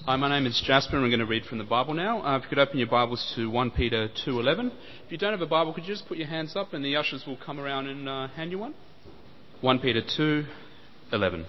Hi, my name is Jasper and we're going to read from the Bible now. If you could open your Bibles to 1 Peter 2:11. If you don't have a Bible, could you just put your hands up and the ushers will come around and hand you one? 1 Peter 2:11.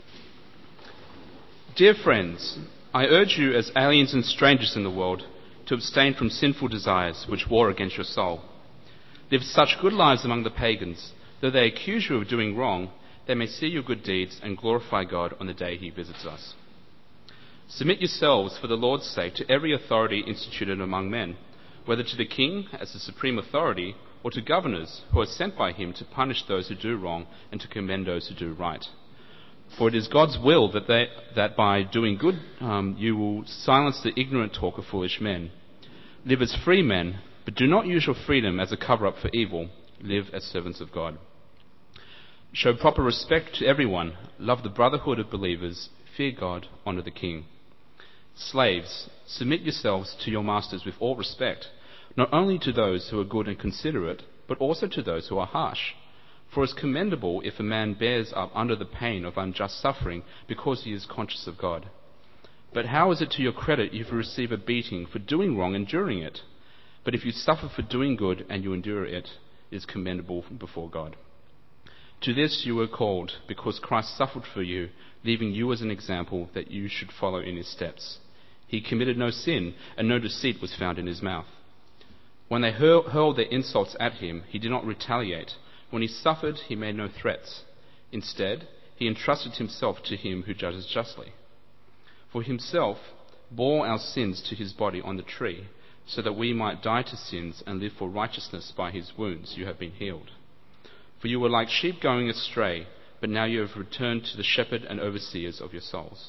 Dear friends, I urge you as aliens and strangers in the world to abstain from sinful desires which war against your soul. Live such good lives among the pagans, though they accuse you of doing wrong, they may see your good deeds and glorify God on the day he visits us. Submit yourselves for the Lord's sake to every authority instituted among men, whether to the king as the supreme authority or to governors who are sent by him to punish those who do wrong and to commend those who do right. For it is God's will that by doing good you will silence the ignorant talk of foolish men. Live as free men, but do not use your freedom as a cover-up for evil. Live as servants of God. Show proper respect to everyone. Love the brotherhood of believers. Fear God. Honour the king. Slaves, submit yourselves to your masters with all respect, not only to those who are good and considerate, but also to those who are harsh. For it is commendable if a man bears up under the pain of unjust suffering because he is conscious of God. But how is it to your credit if you receive a beating for doing wrong and enduring it? But if you suffer for doing good and you endure it, it is commendable before God. To this you were called, because Christ suffered for you, leaving you as an example that you should follow in his steps. He committed no sin, and no deceit was found in his mouth. When they hurled their insults at him, he did not retaliate. When he suffered, he made no threats. Instead, he entrusted himself to him who judges justly. For himself bore our sins to his body on the tree, so that we might die to sins and live for righteousness. By his wounds you have been healed. For you were like sheep going astray, but now you have returned to the shepherd and overseers of your souls.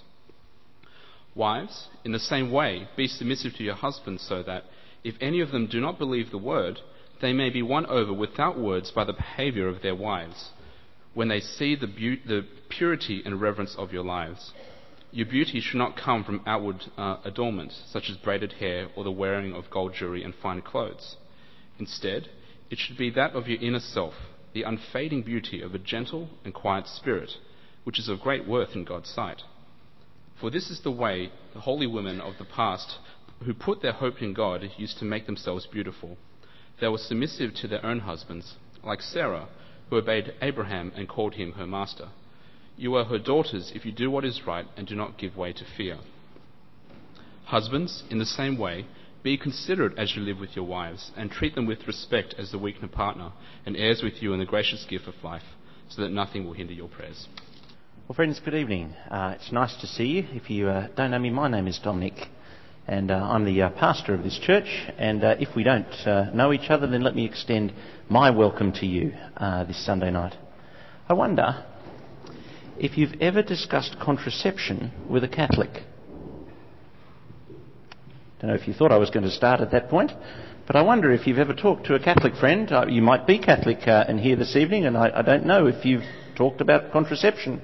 Wives, in the same way, be submissive to your husbands, so that, if any of them do not believe the word, they may be won over without words by the behaviour of their wives, when they see the purity and reverence of your lives. Your beauty should not come from outward adornment, such as braided hair or the wearing of gold jewellery and fine clothes. Instead, it should be that of your inner self, the unfading beauty of a gentle and quiet spirit, which is of great worth in God's sight. For this is the way the holy women of the past, who put their hope in God, used to make themselves beautiful. They were submissive to their own husbands, like Sarah, who obeyed Abraham and called him her master. You are her daughters if you do what is right and do not give way to fear. Husbands, in the same way, be considerate as you live with your wives, and treat them with respect as the weaker partner, and heirs with you in the gracious gift of life, so that nothing will hinder your prayers. Well, friends, good evening. It's nice to see you. If you don't know me, my name is Dominic, and I'm the pastor of this church. And if we don't know each other, then let me extend my welcome to you this Sunday night. I wonder if you've ever discussed contraception with a Catholic. Don't know if you thought I was going to start at that point, but I wonder if you've ever talked to a Catholic friend. You might be Catholic and here this evening, and I don't know if you've talked about contraception.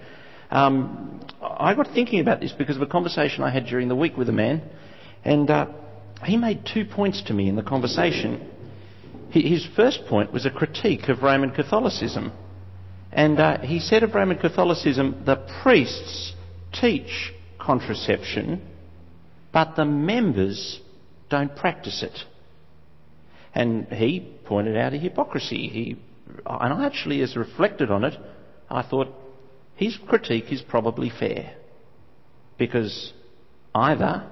I got thinking about this because of a conversation I had during the week with a man, and he made 2 points to me in the conversation. His first point was a critique of Roman Catholicism, and he said of Roman Catholicism, the priests teach contraception, but the members don't practice it. And he pointed out a hypocrisy. And I actually, as reflected on it, I thought, his critique is probably fair, because either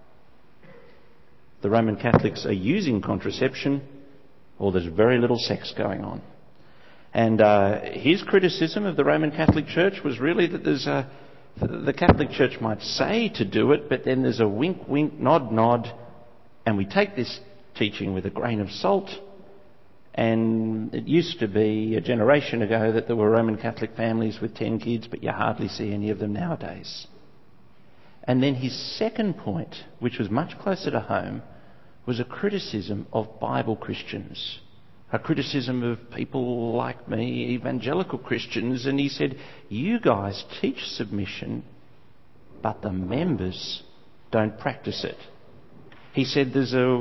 the Roman Catholics are using contraception or there's very little sex going on. And his criticism of the Roman Catholic Church was really that the Catholic Church might say to do it, but then there's a wink, wink, nod, nod, and we take this teaching with a grain of salt. And it used to be a generation ago that there were Roman Catholic families with 10 kids, but you hardly see any of them nowadays. And then his second point, which was much closer to home, was a criticism of Bible Christians, a criticism of people like me, evangelical Christians. And he said, you guys teach submission, but the members don't practice it. He said there's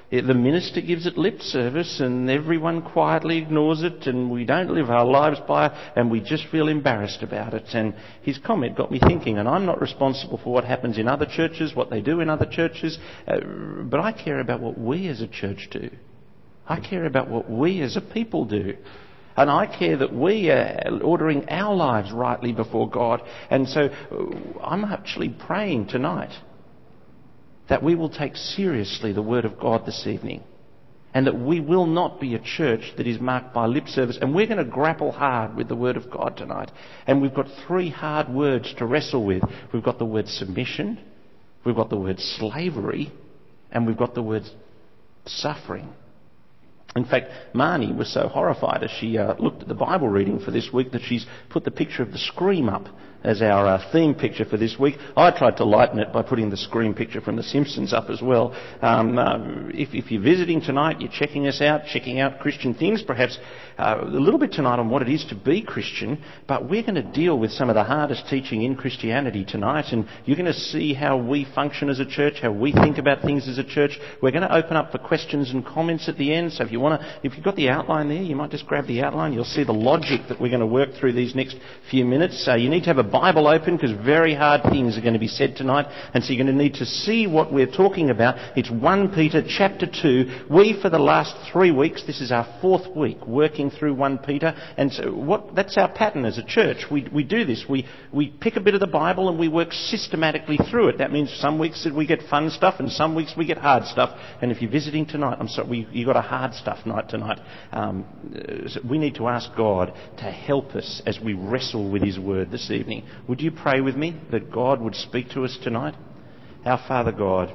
the minister gives it lip service and everyone quietly ignores it and we don't live our lives by it and we just feel embarrassed about it. And his comment got me thinking, and I'm not responsible for what happens in other churches, what they do in other churches, but I care about what we as a church do. I care about what we as a people do. And I care that we are ordering our lives rightly before God. And so I'm actually praying tonight that we will take seriously the Word of God this evening. And that we will not be a church that is marked by lip service. And we're going to grapple hard with the Word of God tonight. And we've got 3 hard words to wrestle with. We've got the word submission, we've got the word slavery, and we've got the word suffering. In fact, Marnie was so horrified as she looked at the Bible reading for this week that she's put the picture of the Scream up as our theme picture for this week. I tried to lighten it by putting the Scream picture from The Simpsons up as well. If you're visiting tonight, you're checking us out, checking out Christian things, perhaps a little bit tonight on what it is to be Christian, but we're going to deal with some of the hardest teaching in Christianity tonight, and you're going to see how we function as a church, how we think about things as a church. We're going to open up for questions and comments at the end, so if you've got the outline there, you might just grab the outline. You'll see the logic that we're going to work through these next few minutes. You need to have a Bible open because very hard things are going to be said tonight, and so you're going to need to see what we're talking about. It's 1 Peter chapter 2. We, for the last 3 weeks, this is our 4th week working through 1 Peter, and so that's our pattern as a church. We do this. We pick a bit of the Bible and we work systematically through it. That means some weeks we get fun stuff and some weeks we get hard stuff. And if you're visiting tonight, I'm sorry, you got a hard stuff night tonight. So we need to ask God to help us as we wrestle with His Word this evening. Would you pray with me that God would speak to us tonight? Our Father God,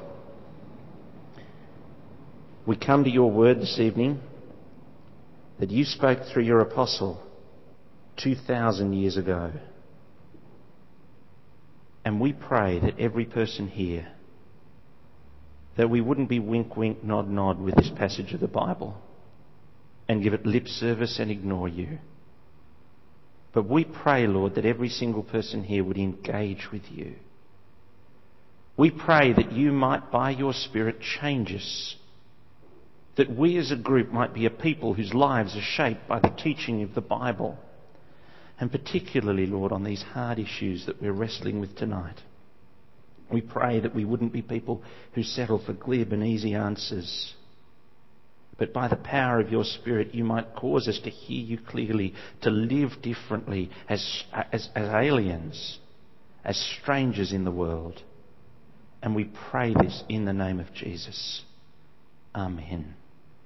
we come to your Word this evening that you spoke through your apostle 2,000 years ago. And we pray that every person here, that we wouldn't be wink, wink, nod, nod with this passage of the Bible and give it lip service and ignore you. But we pray, Lord, that every single person here would engage with you. We pray that you might, by your Spirit, change us. That we as a group might be a people whose lives are shaped by the teaching of the Bible. And particularly, Lord, on these hard issues that we're wrestling with tonight. We pray that we wouldn't be people who settle for glib and easy answers. But by the power of your Spirit, you might cause us to hear you clearly, to live differently as aliens, as strangers in the world. And we pray this in the name of Jesus. Amen.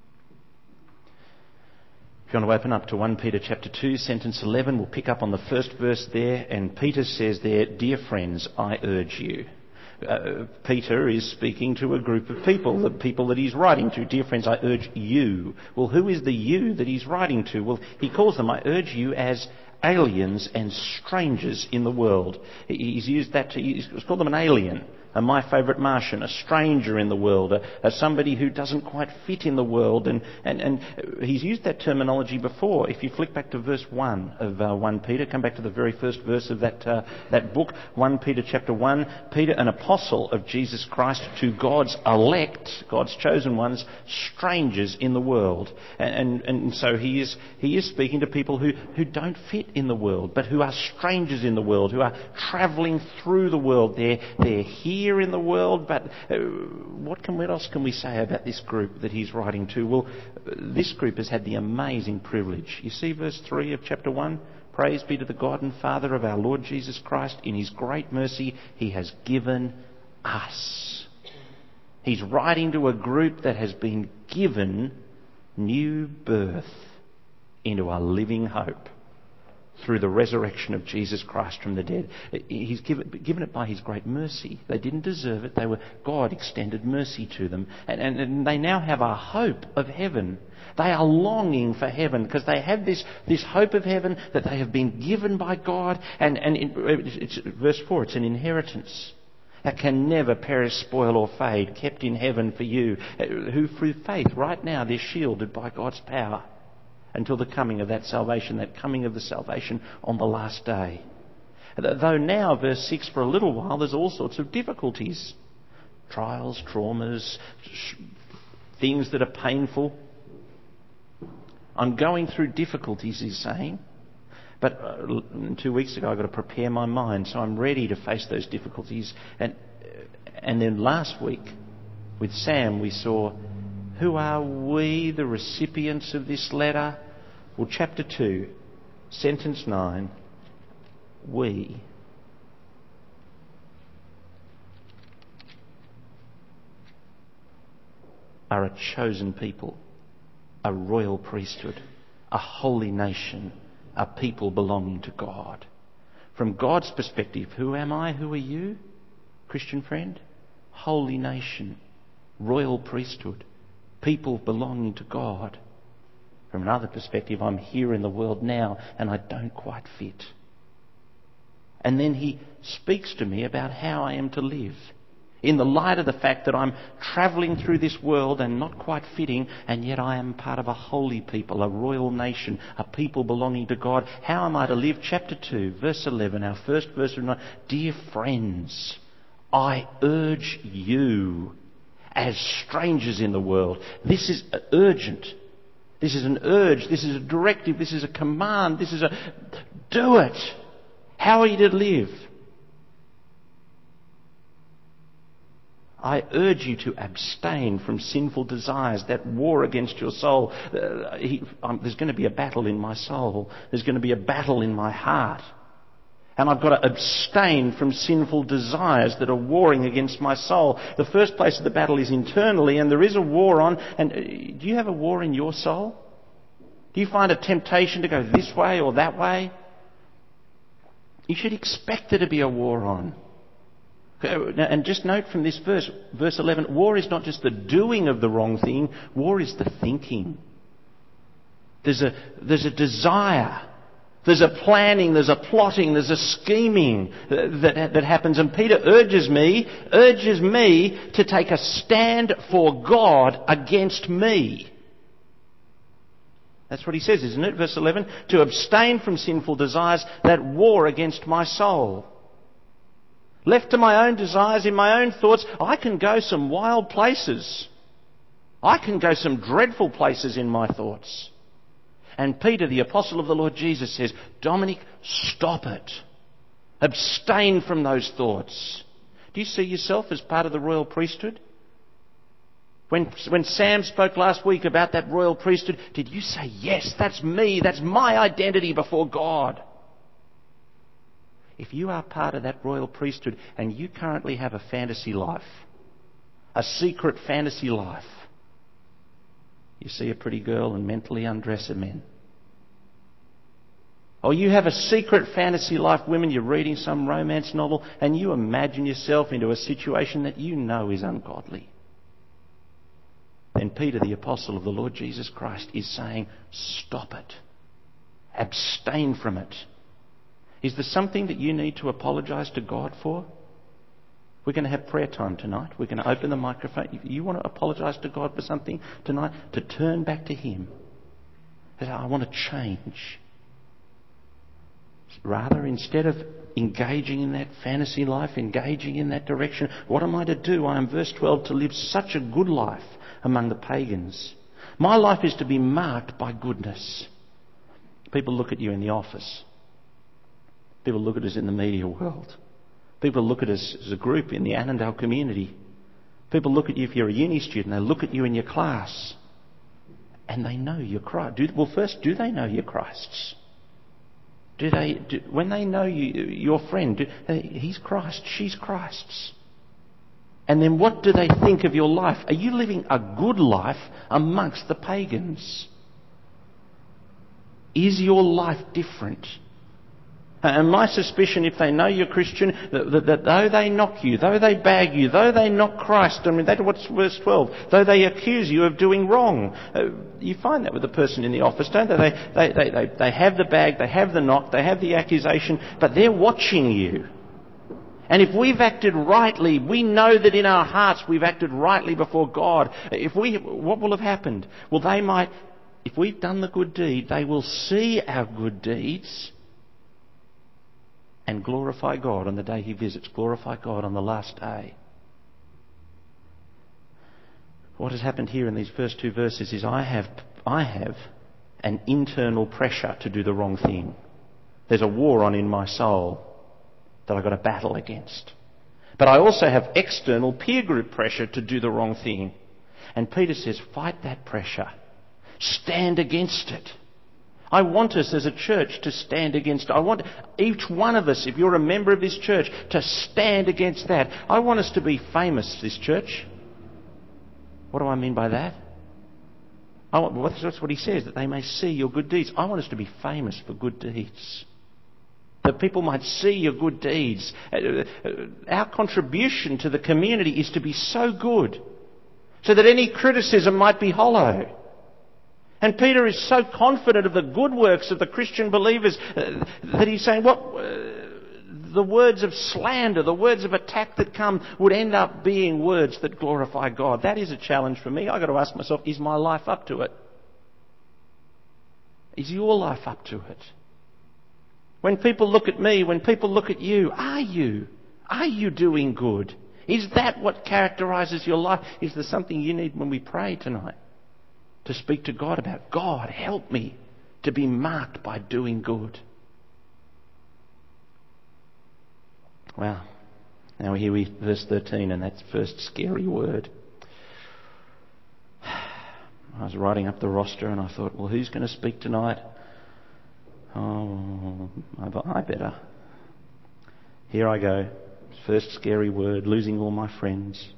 If you want to open up to 1 Peter chapter 2, sentence 11, we'll pick up on the first verse there. And Peter says there, "Dear friends, I urge you." Peter is speaking to a group of people, the people that he's writing to. "Dear friends, I urge you." Well, who is the you that he's writing to? Well, he calls them, "I urge you as aliens and strangers in the world." He's used that he's called them an alien, my favourite Martian, a stranger in the world, somebody who doesn't quite fit in the world. And he's used that terminology before. If you flick back to verse 1 of 1 Peter, come back to the very first verse of that book, 1 Peter chapter 1, Peter, an apostle of Jesus Christ, to God's elect, God's chosen ones, strangers in the world. And so he is speaking to people who don't fit in the world, but who are strangers in the world, who are travelling through the world. They're here in the world, but what else can we say about this group that he's writing to? Well, this group has had the amazing privilege. You see verse 3 of chapter 1? "Praise be to the God and Father of our Lord Jesus Christ. In his great mercy, he has given us." He's writing to a group that has been given new birth into a living hope through the resurrection of Jesus Christ from the dead. He's given it by his great mercy. They didn't deserve it. God extended mercy to them. And they now have a hope of heaven. They are longing for heaven because they have this hope of heaven that they have been given by God. And it's verse 4, it's an inheritance that can never perish, spoil or fade, kept in heaven for you, who through faith right now they're shielded by God's power until the coming of that salvation, that coming of the salvation on the last day. Though now, verse 6, for a little while there's all sorts of difficulties, trials, traumas, things that are painful. I'm going through difficulties, he's saying. But 2 weeks ago, I've got to prepare my mind, so I'm ready to face those difficulties. And then last week, with Sam, we saw, who are we, the recipients of this letter? Well, chapter 2, sentence 9, we are a chosen people, a royal priesthood, a holy nation, a people belonging to God. From God's perspective, who am I? Who are you, Christian friend? Holy nation, royal priesthood, people belonging to God. From another perspective, I'm here in the world now and I don't quite fit. And then he speaks to me about how I am to live, in the light of the fact that I'm travelling through this world and not quite fitting, and yet I am part of a holy people, a royal nation, a people belonging to God. How am I to live? Chapter 2, verse 11, our first verse of 9. Dear friends, I urge you as strangers in the world. This is urgent. This is an urge. This is a directive. This is a command. This is a do it. How are you to live? I urge you to abstain from sinful desires that war against your soul. There's going to be a battle in my soul. There's going to be a battle in my heart. And I've got to abstain from sinful desires that are warring against my soul. The first place of the battle is internally, and there is a war on. And do you have a war in your soul? Do you find a temptation to go this way or that way? You should expect there to be a war on. And just note from this verse 11, war is not just the doing of the wrong thing, war is the thinking. There's a desire, there's a planning, there's a plotting, there's a scheming that happens. And Peter urges me to take a stand for God against me. That's what he says, isn't it? Verse 11, to abstain from sinful desires that war against my soul. Left to my own desires, in my own thoughts, I can go some wild places. I can go some dreadful places in my thoughts. And Peter, the apostle of the Lord Jesus, says, Dominic, stop it. Abstain from those thoughts. Do you see yourself as part of the royal priesthood? When Sam spoke last week about that royal priesthood, did you say, yes, that's me, that's my identity before God? If you are part of that royal priesthood and you currently have a fantasy life, a secret fantasy life, you see a pretty girl and mentally undress a man. Or you have a secret fantasy life, women, you're reading some romance novel and you imagine yourself into a situation that you know is ungodly. Then Peter, the apostle of the Lord Jesus Christ, is saying, stop it. Abstain from it. Is there something that you need to apologise to God for? We're going to have prayer time tonight. We're going to open the microphone. If you want to apologise to God for something tonight, to turn back to Him. Say, I want to change. Rather, instead of engaging in that fantasy life, engaging in that direction, what am I to do? I am, verse 12, to live such a good life among the pagans. My life is to be marked by goodness. People look at you in the office. People look at us in the media world. People look at us as a group in the Annandale community. People look at you if you're a uni student. They look at you in your class. And they know you're Christ. Well, first, do they know you're Christ's? When they know you, your friend, he's Christ, she's Christ's. And then what do they think of your life? Are you living a good life amongst the pagans? Is your life different? And my suspicion, if they know you're Christian, that though they knock you, though they bag you, though they knock Christ, I mean, that's what's verse 12, though they accuse you of doing wrong. You find that with the person in the office, don't they? They have the bag, they have the knock, they have the accusation, but they're watching you. And if we've acted rightly, we know that in our hearts we've acted rightly before God. What will have happened? Well, if we've done the good deed, they will see our good deeds and glorify God on the day He visits, glorify God on the last day. What has happened here in these first two verses is I have an internal pressure to do the wrong thing. There's a war on in my soul that I've got to battle against. But I also have external peer group pressure to do the wrong thing. And Peter says, fight that pressure. Stand against it. I want us as a church to stand against it. I want each one of us, if you're a member of this church, to stand against that. I want us to be famous, this church. What do I mean by that? That's what he says, that they may see your good deeds. I want us to be famous for good deeds. That people might see your good deeds. Our contribution to the community is to be so good, so that any criticism might be hollow. And Peter is so confident of the good works of the Christian believers that he's saying, the words of slander, the words of attack that come would end up being words that glorify God. That is a challenge for me. I've got to ask myself, is my life up to it? Is your life up to it? When people look at me, when people look at you, are you doing good? Is that what characterises your life? Is there something you need when we pray tonight to speak to God about? God, help me to be marked by doing good. Well, now here we verse 13, and that first scary word. I was writing up the roster and I thought, well, who's going to speak tonight? Oh, I better. Here I go. First scary word, losing all my friends.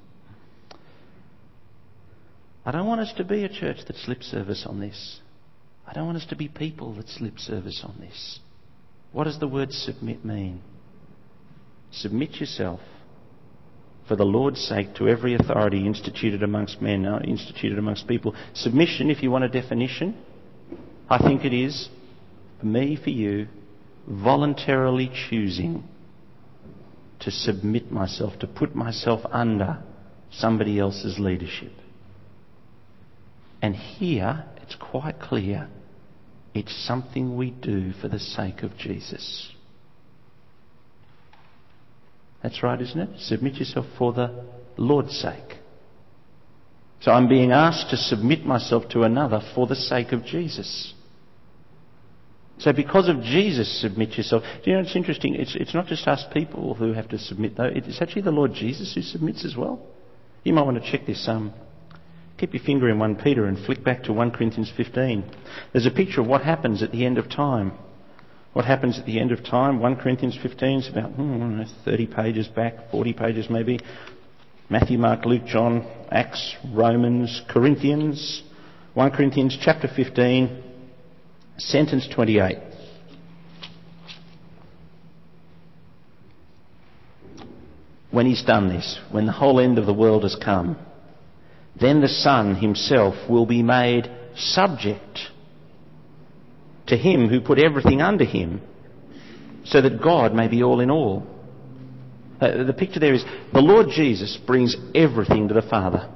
I don't want us to be a church that slip service on this. I don't want us to be people that slip service on this. What does the word submit mean? Submit yourself for the Lord's sake to every authority instituted amongst men, instituted amongst people. Submission, if you want a definition, I think it is, for me, for you, voluntarily choosing to submit myself, to put myself under somebody else's leadership. And here, it's quite clear, it's something we do for the sake of Jesus. That's right, isn't it? Submit yourself for the Lord's sake. So I'm being asked to submit myself to another for the sake of Jesus. So because of Jesus, submit yourself. Do you know, it's interesting. It's not just us people who have to submit, though. It's actually the Lord Jesus who submits as well. You might want to check this. Keep your finger in 1 Peter and flick back to 1 Corinthians 15. There's a picture of what happens at the end of time. What happens at the end of time? 1 Corinthians 15 is about 30 pages back, 40 pages maybe. Matthew, Mark, Luke, John, Acts, Romans, Corinthians. 1 Corinthians chapter 15, sentence 28. When he's done this, when the whole end of the world has come, then the Son himself will be made subject to him who put everything under him, so that God may be all in all. The picture there is the Lord Jesus brings everything to the Father.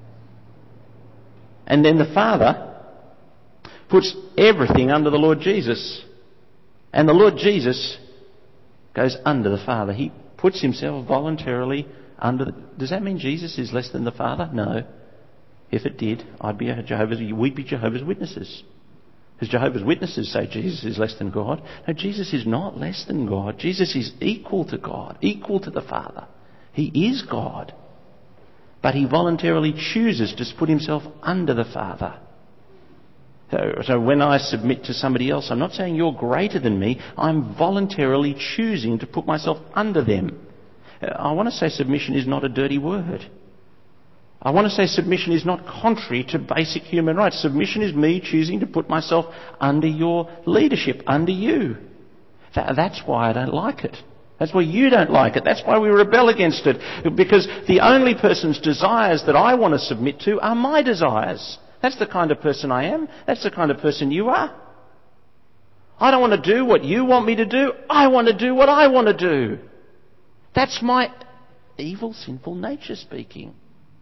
And then the Father puts everything under the Lord Jesus. And the Lord Jesus goes under the Father. He puts himself voluntarily under Does that mean Jesus is less than the Father? No. If it did, we'd be Jehovah's Witnesses. Because Jehovah's Witnesses say Jesus is less than God. No, Jesus is not less than God. Jesus is equal to God, equal to the Father. He is God. But he voluntarily chooses to put himself under the Father. So when I submit to somebody else, I'm not saying you're greater than me. I'm voluntarily choosing to put myself under them. I want to say submission is not a dirty word. I want to say submission is not contrary to basic human rights. Submission is me choosing to put myself under your leadership, under you. That's why I don't like it. That's why you don't like it. That's why we rebel against it. Because the only person's desires that I want to submit to are my desires. That's the kind of person I am. That's the kind of person you are. I don't want to do what you want me to do. I want to do what I want to do. That's my evil, sinful nature speaking.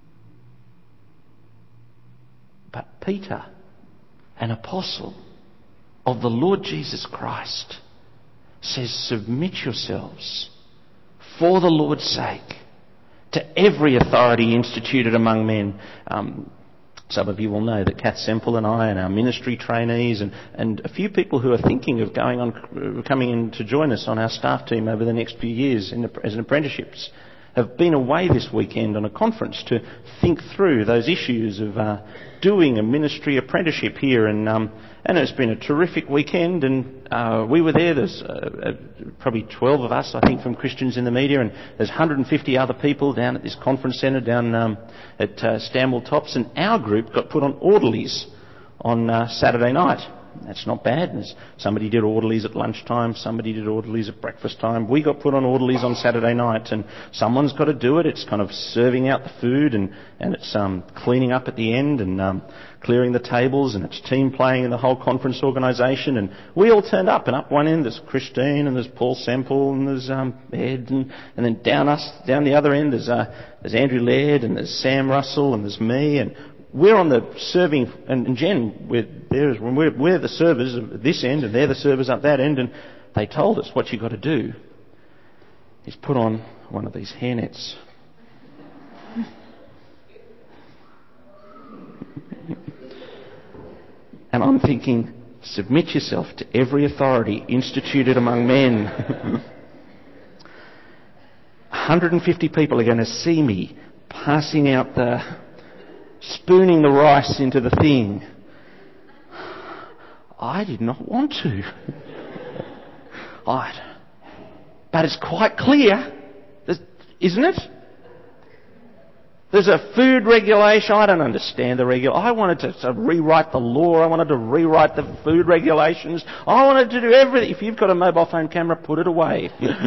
But Peter, an apostle of the Lord Jesus Christ, says, submit yourselves for the Lord's sake to every authority instituted among men. Some of you will know that Kath Semple and I and our ministry trainees and a few people who are thinking of coming in to join us on our staff team over the next few years as apprenticeships have been away this weekend on a conference to think through those issues of doing a ministry apprenticeship here. And it's been a terrific weekend, and we were there. There's probably 12 of us, I think, from Christians in the Media, and there's 150 other people down at this conference centre down at Stanwell Tops, and our group got put on orderlies on Saturday night. That's not bad. Somebody did orderlies at lunchtime, somebody did orderlies at breakfast time. We got put on orderlies on Saturday night, and someone's got to do it. It's kind of serving out the food, and it's cleaning up at the end, and clearing the tables, and it's team playing in the whole conference organisation. And we all turned up, and up one end there's Christine, and there's Paul Semple, and there's Ed, and then down the other end there's Andrew Laird, and there's Sam Russell, and there's me, and we're on the serving, and Jen, we're the servers at this end, and they're the servers up that end, and they told us what you got to do is put on one of these hairnets. And I'm thinking, submit yourself to every authority instituted among men. 150 people are going to see me passing out spooning the rice into the thing. I did not want to. But it's quite clear, isn't it? There's a food regulation. I don't understand the regulation. I wanted to rewrite the law. I wanted to rewrite the food regulations. I wanted to do everything. If you've got a mobile phone camera, put it away.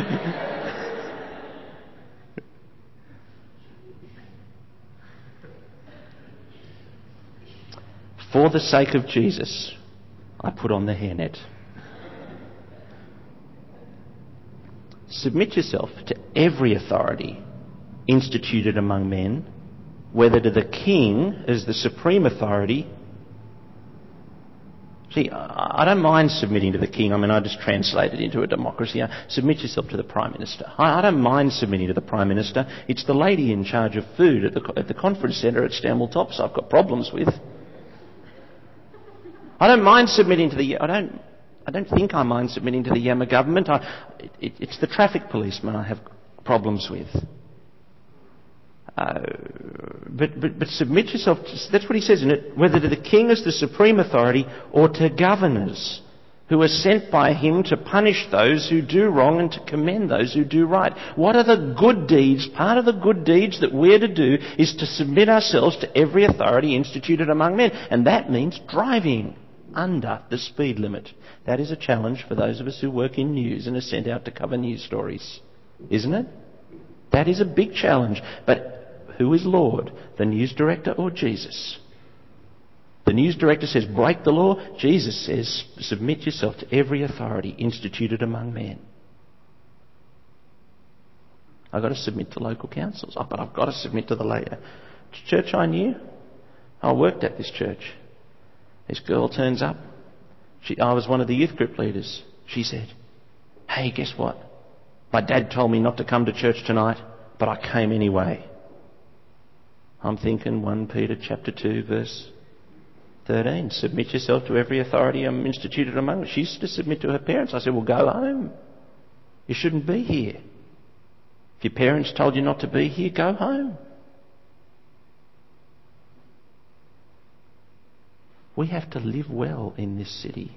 For the sake of Jesus, I put on the hairnet. Submit yourself to every authority instituted among men, whether to the king as the supreme authority. See, I don't mind submitting to the king. I mean, I just translate it into a democracy. Submit yourself to the Prime Minister. I don't mind submitting to the Prime Minister. It's the lady in charge of food at the conference centre at Stanwell Tops I've got problems with. I don't mind submitting to the... I don't think I mind submitting to the Yammer government. It's the traffic policeman I have problems with. But submit yourself... That's what he says, isn't it? Whether to the king as the supreme authority or to governors who are sent by him to punish those who do wrong and to commend those who do right. What are the good deeds? Part of the good deeds that we're to do is to submit ourselves to every authority instituted among men. And that means driving under the speed limit. That is a challenge for those of us who work in news and are sent out to cover news stories, isn't it? That is a big challenge. But who is Lord? The news director or Jesus? The news director says, break the law. Jesus says, submit yourself to every authority instituted among men. I've got to submit to local councils, but I've got to submit to the church I knew. I worked at this church. This girl turns up. I was one of the youth group leaders. She said, hey, guess what? My dad told me not to come to church tonight, but I came anyway. I'm thinking 1 Peter chapter 2 verse 13. Submit yourself to every authority instituted among us. She used to submit to her parents. I said, well, go home. You shouldn't be here. If your parents told you not to be here, go home. We have to live well in this city.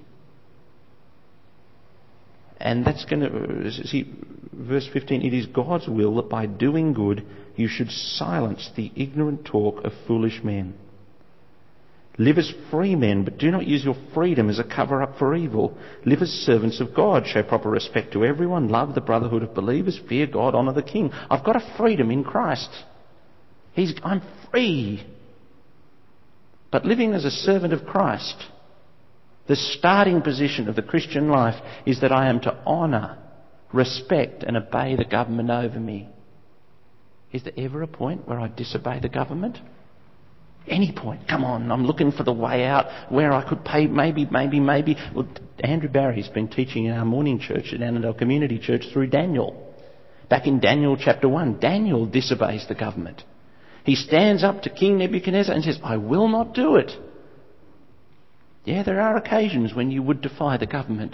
And that's going to... See, verse 15, it is God's will that by doing good you should silence the ignorant talk of foolish men. Live as free men, but do not use your freedom as a cover-up for evil. Live as servants of God. Show proper respect to everyone. Love the brotherhood of believers. Fear God. Honour the King. I've got a freedom in Christ. I'm free. But living as a servant of Christ, the starting position of the Christian life is that I am to honour, respect and obey the government over me. Is there ever a point where I disobey the government? Any point. Come on, I'm looking for the way out where I could pay maybe. Well, Andrew Barry's been teaching in our morning church at Annandale Community Church through Daniel. Back in Daniel chapter 1, Daniel disobeys the government. He stands up to King Nebuchadnezzar and says, I will not do it. Yeah, there are occasions when you would defy the government.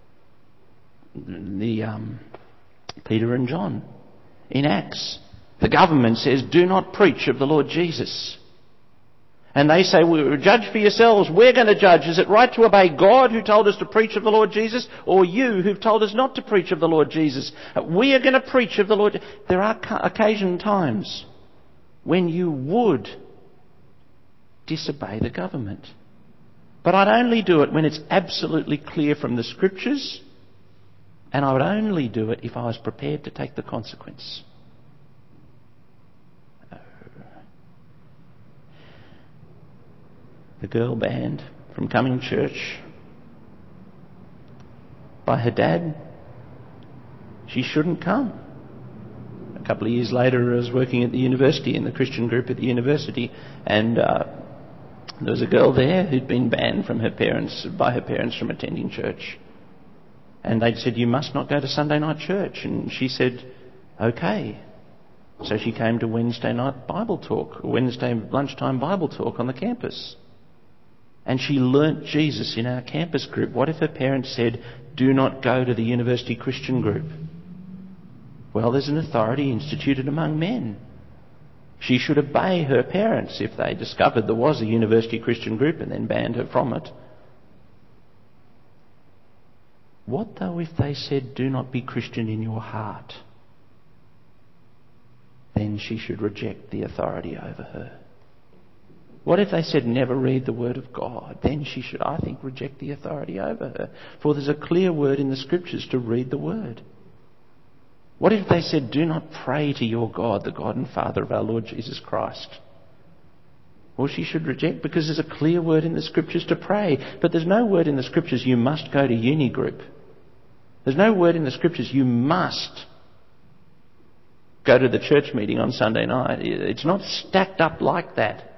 Peter and John in Acts. The government says, do not preach of the Lord Jesus. And they say, well, judge for yourselves. We're going to judge. Is it right to obey God who told us to preach of the Lord Jesus, or you who've told us not to preach of the Lord Jesus? We are going to preach of the Lord. There are occasion times when you would disobey the government. But I'd only do it when it's absolutely clear from the Scriptures, and I would only do it if I was prepared to take the consequence. The girl banned from coming to church by her dad. She shouldn't come. A couple of years later, I was working at the university, in the Christian group at the university, and there was a girl there who'd been banned from by her parents from attending church. And they'd said, you must not go to Sunday night church. And she said, okay. So she came to Wednesday night Bible talk, Wednesday lunchtime Bible talk on the campus. And she learnt Jesus in our campus group. What if her parents said, do not go to the university Christian group? Well, there's an authority instituted among men. She should obey her parents if they discovered there was a university Christian group and then banned her from it. What though if they said, do not be Christian in your heart? Then she should reject the authority over her. What if they said, never read the Word of God? Then she should, I think, reject the authority over her. For there's a clear word in the Scriptures to read the Word. What if they said, do not pray to your God, the God and Father of our Lord Jesus Christ? Well, she should reject, because there's a clear word in the Scriptures to pray. But there's no word in the Scriptures you must go to uni group. There's no word in the Scriptures you must go to the church meeting on Sunday night. It's not stacked up like that.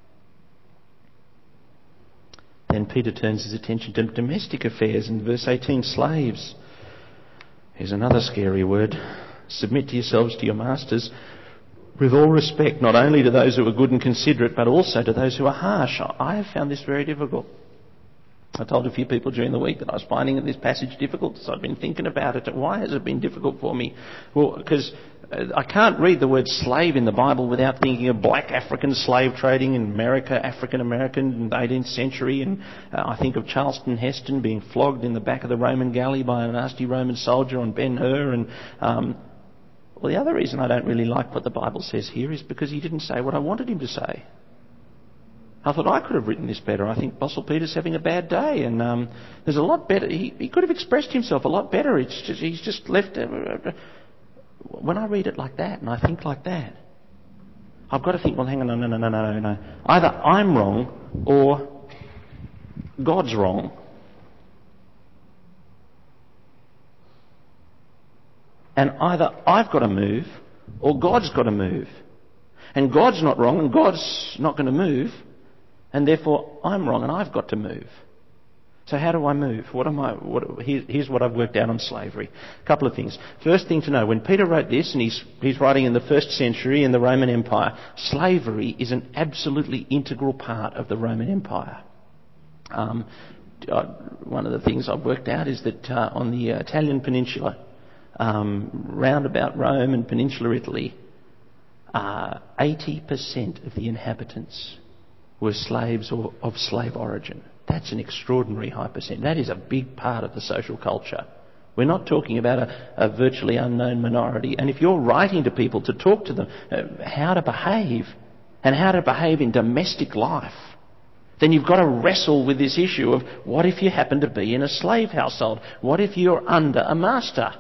Then Peter turns his attention to domestic affairs in verse 18, slaves. Here's another scary word. Submit to yourselves to your masters with all respect, not only to those who are good and considerate, but also to those who are harsh. I have found this very difficult. I told a few people during the week that I was finding this passage difficult, so I've been thinking about it. Why has it been difficult for me? Well, because I can't read the word slave in the Bible without thinking of black African slave trading in America, African American in the 18th century, and I think of Charleston Heston being flogged in the back of the Roman galley by a nasty Roman soldier on Ben-Hur. And well, the other reason I don't really like what the Bible says here is because he didn't say what I wanted him to say. I thought I could have written this better. I think Apostle Peter's having a bad day, and there's a lot better. He could have expressed himself a lot better. He's just left. When I read it like that and I think like that, I've got to think, well, hang on, no. Either I'm wrong or God's wrong. And either I've got to move or God's got to move. And God's not wrong and God's not going to move. And therefore I'm wrong and I've got to move. So how do I move? Here's what I've worked out on slavery. A couple of things. First thing to know, when Peter wrote this, and he's writing in the 1st century in the Roman Empire, slavery is an absolutely integral part of the Roman Empire. One of the things I've worked out is that on the Italian peninsula, round about Rome and peninsular Italy, 80% of the inhabitants were slaves or of slave origin. That's an extraordinary high percent. That is a big part of the social culture. We're not talking about a virtually unknown minority. And if you're writing to people to talk to them how to behave and how to behave in domestic life, then you've got to wrestle with this issue of what if you happen to be in a slave household? What if you're under a master?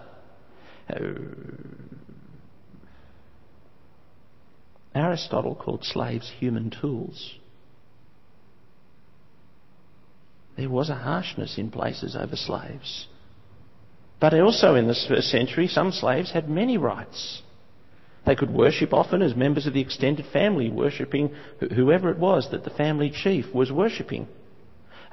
Aristotle called slaves human tools. There was a harshness in places over slaves. But also in the 1st century, some slaves had many rights. They could worship often as members of the extended family, worshipping whoever it was that the family chief was worshipping.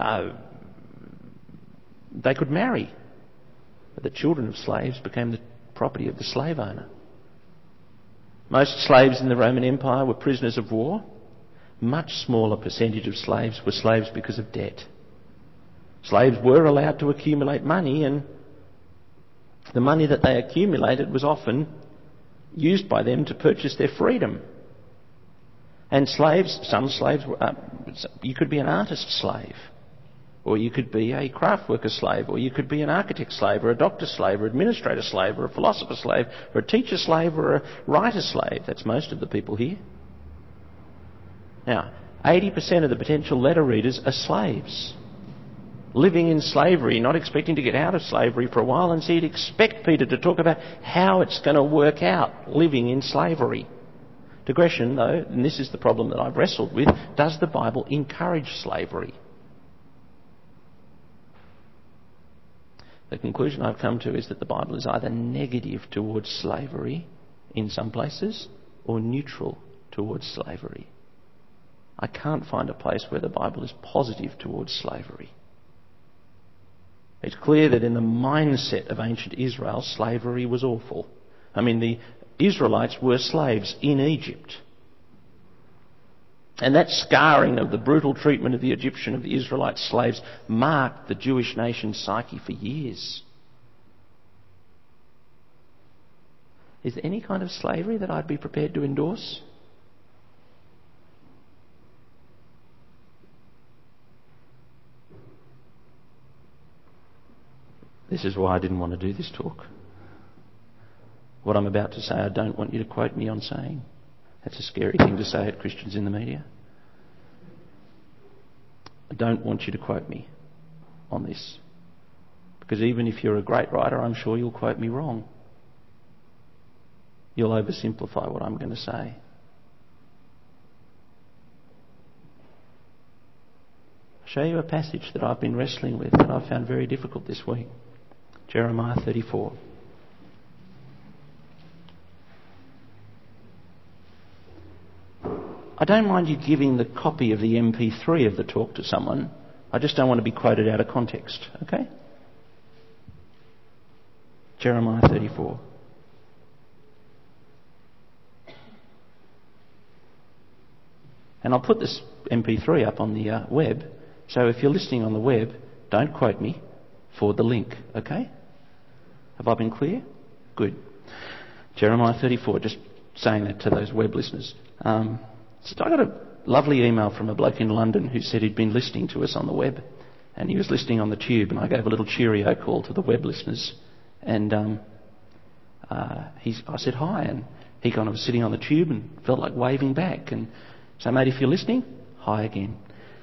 They could marry. The children of slaves became the property of the slave owner. Most slaves in the Roman Empire were prisoners of war. Much smaller percentage of slaves were slaves because of debt. Slaves were allowed to accumulate money, and the money that they accumulated was often used by them to purchase their freedom. And some slaves, you could be an artist slave, or you could be a craft worker slave, or you could be an architect slave, or a doctor slave, or administrator slave, or a philosopher slave, or a teacher slave, or a writer slave. That's most of the people here. Now, 80% of the potential letter readers are slaves, living in slavery, not expecting to get out of slavery for a while, and so you'd expect Peter to talk about how it's going to work out living in slavery. Digression, though, and this is the problem that I've wrestled with, does the Bible encourage slavery? The conclusion I've come to is that the Bible is either negative towards slavery in some places or neutral towards slavery. I can't find a place where the Bible is positive towards slavery. It's clear that in the mindset of ancient Israel, slavery was awful. I mean, the Israelites were slaves in Egypt. And that scarring of the brutal treatment of the Egyptian, of the Israelite slaves, marked the Jewish nation's psyche for years. Is there any kind of slavery that I'd be prepared to endorse? This is why I didn't want to do this talk. What I'm about to say, I don't want you to quote me on saying. That's a scary thing to say at Christians in the media. I don't want you to quote me on this. Because even if you're a great writer, I'm sure you'll quote me wrong. You'll oversimplify what I'm going to say. I'll show you a passage that I've been wrestling with that I found very difficult this week. Jeremiah 34. I don't mind you giving the copy of the MP3 of the talk to someone. I just don't want to be quoted out of context, okay? Jeremiah 34. And I'll put this MP3 up on the web, so if you're listening on the web, don't quote me, forward the link, okay? Have I been clear? Good. Jeremiah 34, just saying that to those web listeners. So I got a lovely email from a bloke in London who said he'd been listening to us on the web, and he was listening on the tube, and I gave a little cheerio call to the web listeners, and I said hi, and he kind of was sitting on the tube and felt like waving back, and so mate, if you're listening, hi again.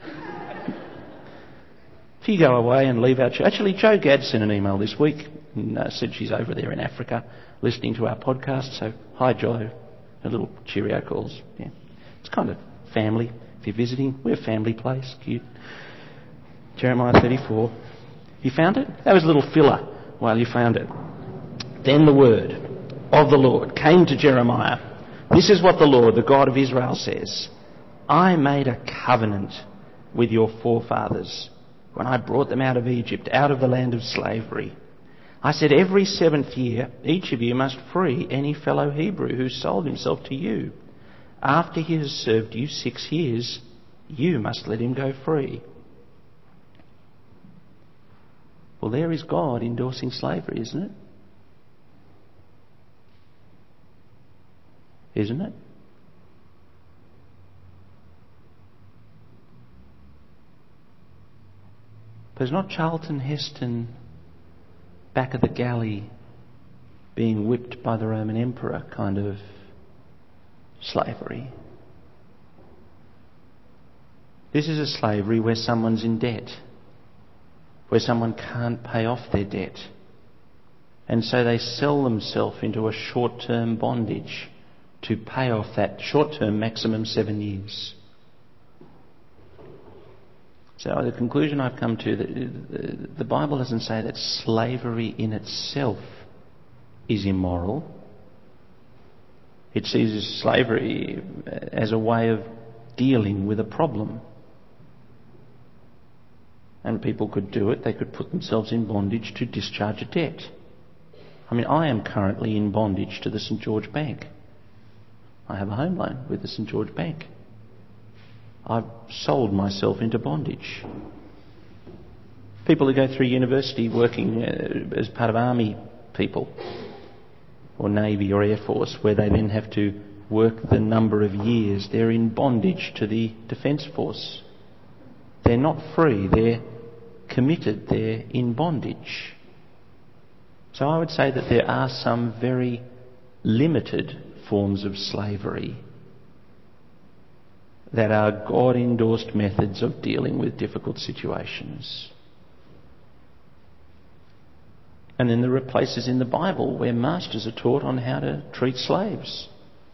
If you go away and leave our church... Actually, Jo Gadd sent an email this week and said she's over there in Africa listening to our podcast, so hi Jo, a little cheerio calls, yeah. It's kind of family. If you're visiting, we're a family place. Cute. Jeremiah 34. You found it? That was a little filler while you found it. Then the word of the Lord came to Jeremiah. This is what the Lord, the God of Israel, says. I made a covenant with your forefathers when I brought them out of Egypt, out of the land of slavery. I said, every 7th year, each of you must free any fellow Hebrew who sold himself to you. After he has served you 6 years, you must let him go free. Well, there is God endorsing slavery, isn't it? Isn't it? There's not Charlton Heston back at the galley being whipped by the Roman Emperor kind of slavery. This is a slavery where someone's in debt, where someone can't pay off their debt, and so they sell themselves into a short-term bondage to pay off that short-term maximum 7 years. So the conclusion I've come to, that the Bible doesn't say that slavery in itself is immoral. It sees slavery as a way of dealing with a problem. And people could do it. They could put themselves in bondage to discharge a debt. I mean, I am currently in bondage to the St George Bank. I have a home loan with the St George Bank. I've sold myself into bondage. People who go through university working as part of army people, or Navy or Air Force, where they then have to work the number of years, they're in bondage to the Defence Force. They're not free, they're committed, they're in bondage. So I would say that there are some very limited forms of slavery that are God-endorsed methods of dealing with difficult situations. And then there are places in the Bible where masters are taught on how to treat slaves.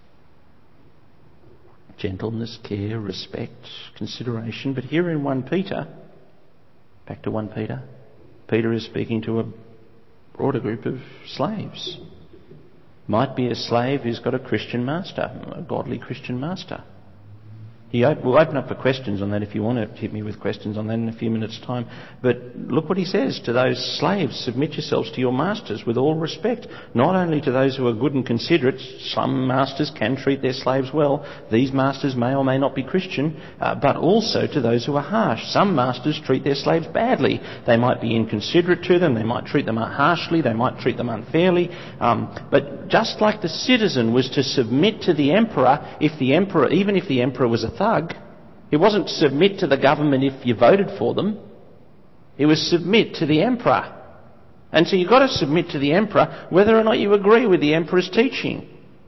Gentleness, care, respect, consideration. But here in 1 Peter, back to 1 Peter, Peter is speaking to a broader group of slaves. Might be a slave who's got a Christian master, a godly Christian master. We'll open up for questions on that if you want to hit me with questions on that in a few minutes' time. But look what he says to those slaves: submit yourselves to your masters with all respect, not only to those who are good and considerate. Some masters can treat their slaves well. These masters may or may not be Christian, but also to those who are harsh. Some masters treat their slaves badly. They might be inconsiderate to them, they might treat them harshly, they might treat them unfairly. But just like the citizen was to submit to the emperor, even if the emperor was a thug, it wasn't submit to the government if you voted for them. It was submit to the emperor. And so you've got to submit to the emperor whether or not you agree with the emperor's teaching.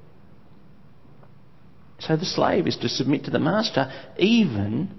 So the slave is to submit to the master even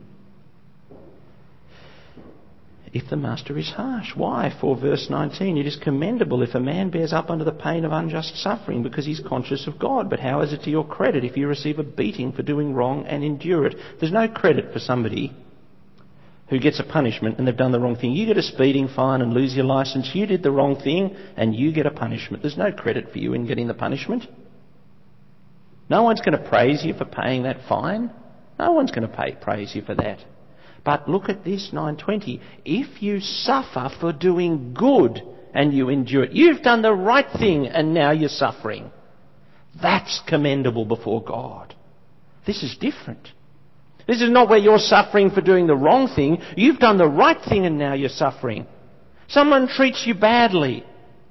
if the master is harsh. Why? For verse 19, it is commendable if a man bears up under the pain of unjust suffering because he's conscious of God. But how is it to your credit if you receive a beating for doing wrong and endure it? There's no credit for somebody who gets a punishment and they've done the wrong thing. You get a speeding fine and lose your licence. You did the wrong thing and you get a punishment. There's no credit for you in getting the punishment. No one's going to praise you for paying that fine. No one's going to praise you for that. But look at this, 9:20. If you suffer for doing good and you endure it, you've done the right thing and now you're suffering. That's commendable before God. This is different. This is not where you're suffering for doing the wrong thing. You've done the right thing and now you're suffering. Someone treats you badly,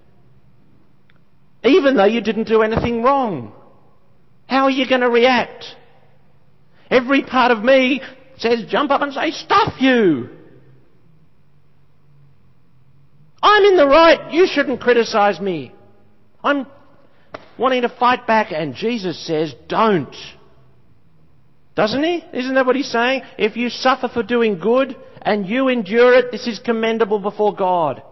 even though you didn't do anything wrong. How are you going to react? Every part of me says, jump up and say, stuff you! I'm in the right, you shouldn't criticise me. I'm wanting to fight back, and Jesus says, don't. Doesn't he? Isn't that what he's saying? If you suffer for doing good and you endure it, this is commendable before God.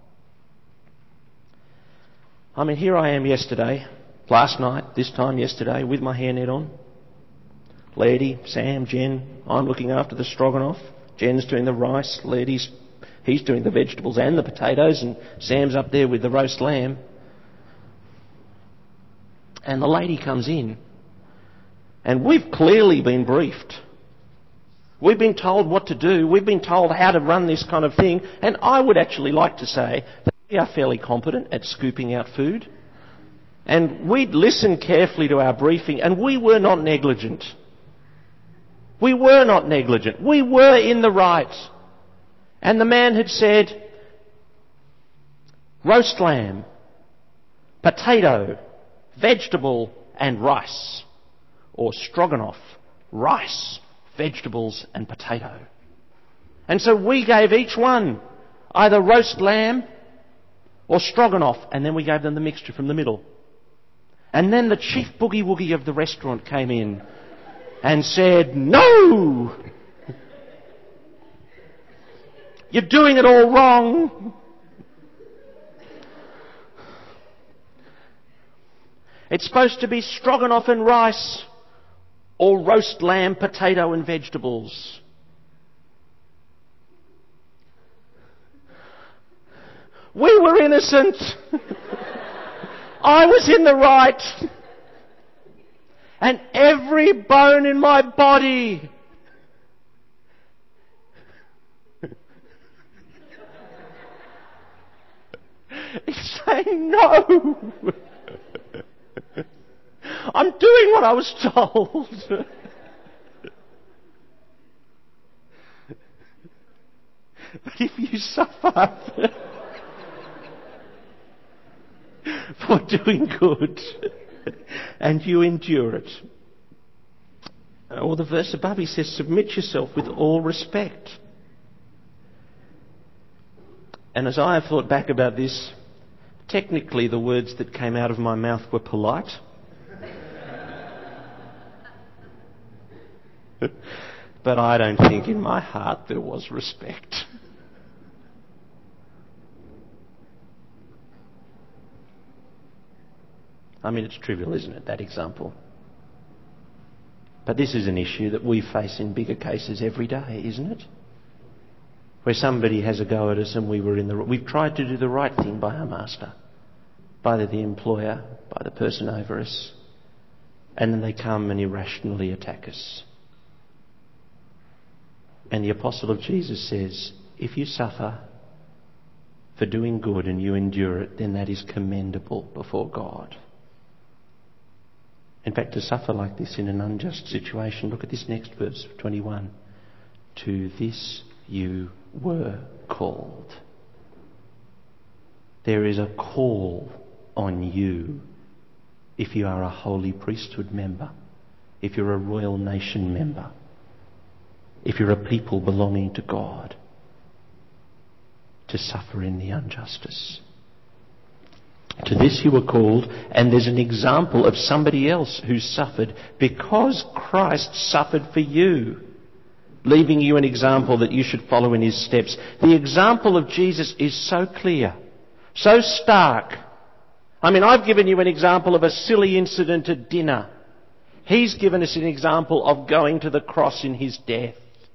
I mean, here I am last night, this time yesterday, with my hairnet on. Lady, Sam, Jen, I'm looking after the stroganoff. Jen's doing the rice. He's doing the vegetables and the potatoes, and Sam's up there with the roast lamb. And the lady comes in, and we've clearly been briefed. We've been told what to do. We've been told how to run this kind of thing. And I would actually like to say that we are fairly competent at scooping out food. And we'd listened carefully to our briefing, and we were not negligent. We were not negligent. We were in the right. And the man had said, roast lamb, potato, vegetable and rice. Or stroganoff, rice, vegetables and potato. And so we gave each one either roast lamb or stroganoff, and then we gave them the mixture from the middle. And then the chief boogie-woogie of the restaurant came in and said, no! You're doing it all wrong. It's supposed to be stroganoff and rice or roast lamb, potato and vegetables. We were innocent. I was in the right. And every bone in my body He's saying, no! I'm doing what I was told. But if you suffer for doing good and you endure it, or the verse above, he says, submit yourself with all respect. And as I have thought back about this, technically the words that came out of my mouth were polite. But I don't think in my heart there was respect. I mean, it's trivial, isn't it, that example? But this is an issue that we face in bigger cases every day, isn't it? Where somebody has a go at us and we've tried to do the right thing by our master, by the employer, by the person over us, and then they come and irrationally attack us. And the apostle of Jesus says, if you suffer for doing good and you endure it, then that is commendable before God. In fact, to suffer like this in an unjust situation, look at this next verse, 21. To this you were called. There is a call on you if you are a holy priesthood member, if you're a royal nation member, if you're a people belonging to God, to suffer in the injustice. To this you were called, and there's an example of somebody else who suffered because Christ suffered for you, leaving you an example that you should follow in his steps. The example of Jesus is so clear, so stark. I mean, I've given you an example of a silly incident at dinner. He's given us an example of going to the cross in his death.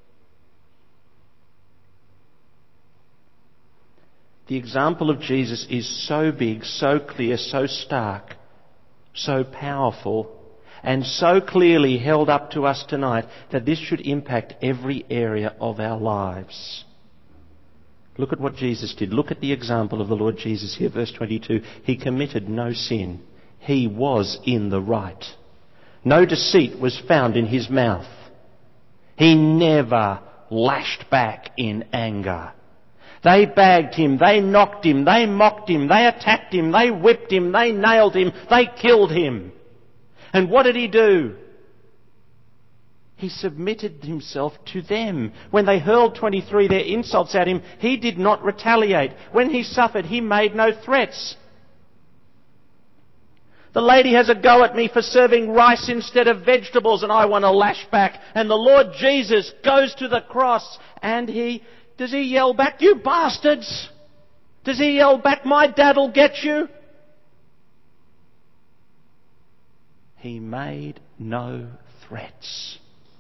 The example of Jesus is so big, so clear, so stark, so powerful, and so clearly held up to us tonight that this should impact every area of our lives. Look at what Jesus did. Look at the example of the Lord Jesus here, verse 22. He committed no sin. He was in the right. No deceit was found in his mouth. He never lashed back in anger. They bagged him, they knocked him, they mocked him, they attacked him, they whipped him, they nailed him, they killed him. And what did he do? He submitted himself to them. When they hurled 23 their insults at him, he did not retaliate. When he suffered, he made no threats. The lady has a go at me for serving rice instead of vegetables and I want to lash back. And the Lord Jesus goes to the cross and does he yell back, you bastards? Does he yell back, my dad'll get you? He made no threats.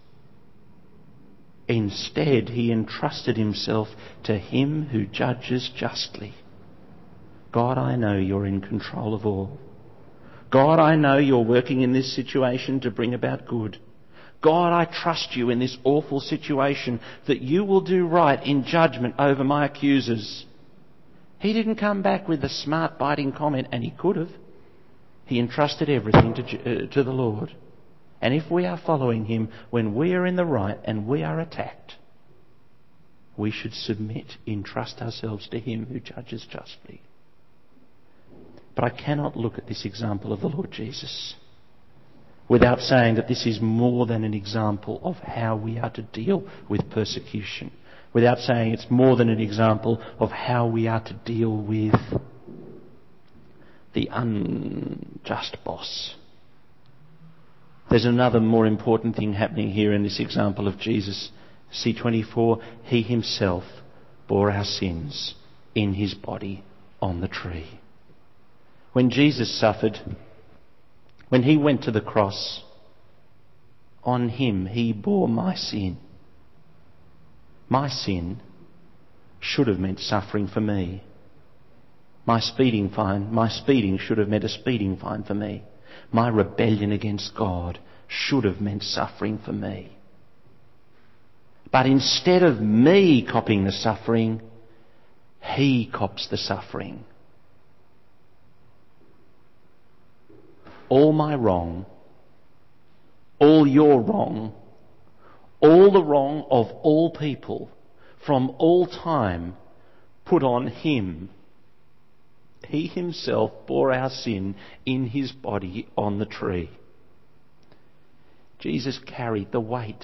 Instead, he entrusted himself to him who judges justly. God, I know you're in control of all. God, I know you're working in this situation to bring about good. God, I trust you in this awful situation that you will do right in judgment over my accusers. He didn't come back with a smart, biting comment, and he could have. He entrusted everything to the Lord. And if we are following him when we are in the right and we are attacked, we should submit, entrust ourselves to him who judges justly. But I cannot look at this example of the Lord Jesus without saying that this is more than an example of how we are to deal with persecution. Without saying it's more than an example of how we are to deal with the unjust boss. There's another more important thing happening here in this example of Jesus. See 24, he himself bore our sins in his body on the tree. When Jesus suffered, when he went to the cross, on him he bore my sin. My sin should have meant suffering for me. My speeding should have meant a speeding fine for me. My rebellion against God should have meant suffering for me. But instead of me copping the suffering, he cops the suffering all my wrong, all your wrong, all the wrong of all people from all time put on him. He himself bore our sin in his body on the tree. Jesus carried the weight.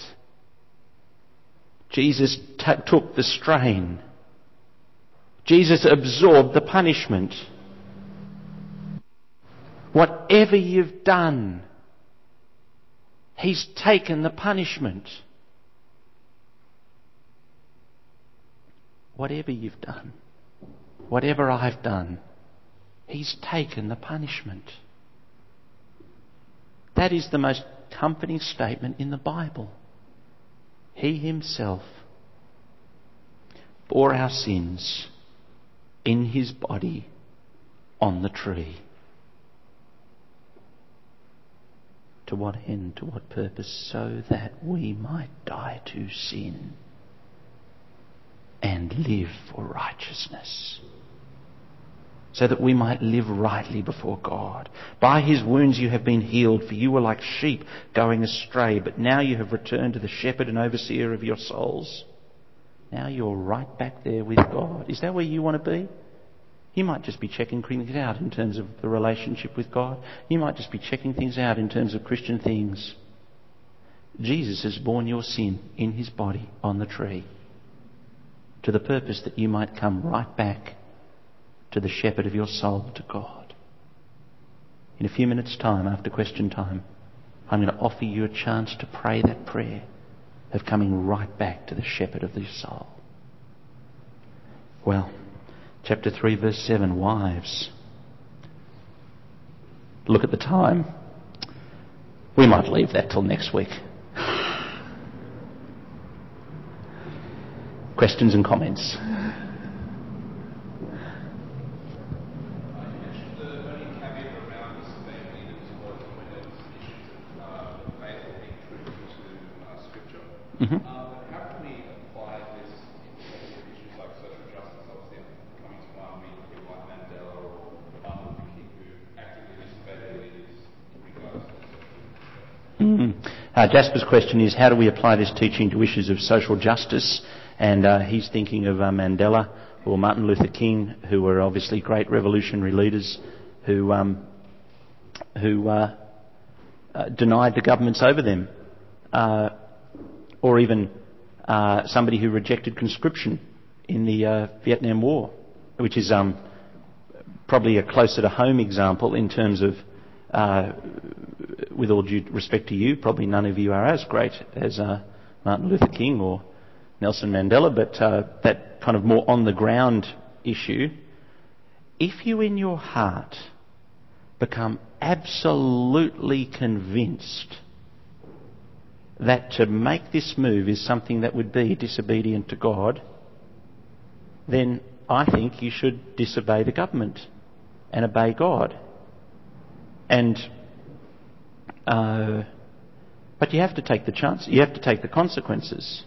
Jesus took the strain. Jesus absorbed the punishment. Whatever you've done, he's taken the punishment. Whatever you've done, whatever I've done, he's taken the punishment. That is the most comforting statement in the Bible. He himself bore our sins in his body on the tree. To what end, to what purpose? So that we might die to sin and live for righteousness. So that we might live rightly before God. By his wounds you have been healed, for you were like sheep going astray, but now you have returned to the shepherd and overseer of your souls. Now you're right back there with God. Is that where you want to be? You might just be checking things out in terms of the relationship with God. You might just be checking things out in terms of Christian things. Jesus has borne your sin in his body on the tree, to the purpose that you might come right back to the shepherd of your soul, to God. In a few minutes' time, after question time, I'm going to offer you a chance to pray that prayer of coming right back to the shepherd of your soul. Well, chapter 3, verse 7, wives. Look at the time. We might leave that till next week. Questions and comments? Mm-hmm. How can we apply this in terms of issues like social justice? Obviously, I'm coming to mind with people like Mandela or Martin Luther King, who actively disobeyed their leaders in regards to social justice. Jasper's question is, how do we apply this teaching to issues of social justice? And he's thinking of Mandela or Martin Luther King, who were obviously great revolutionary leaders who denied the governments over them. Or even somebody who rejected conscription in the Vietnam War, which is probably a closer to home example in terms of, with all due respect to you, probably none of you are as great as Martin Luther King or Nelson Mandela, but that kind of more on the ground issue. If you in your heart become absolutely convinced that to make this move is something that would be disobedient to God, then I think you should disobey the government and obey God. And but you have to take the chance. You have to take the consequences.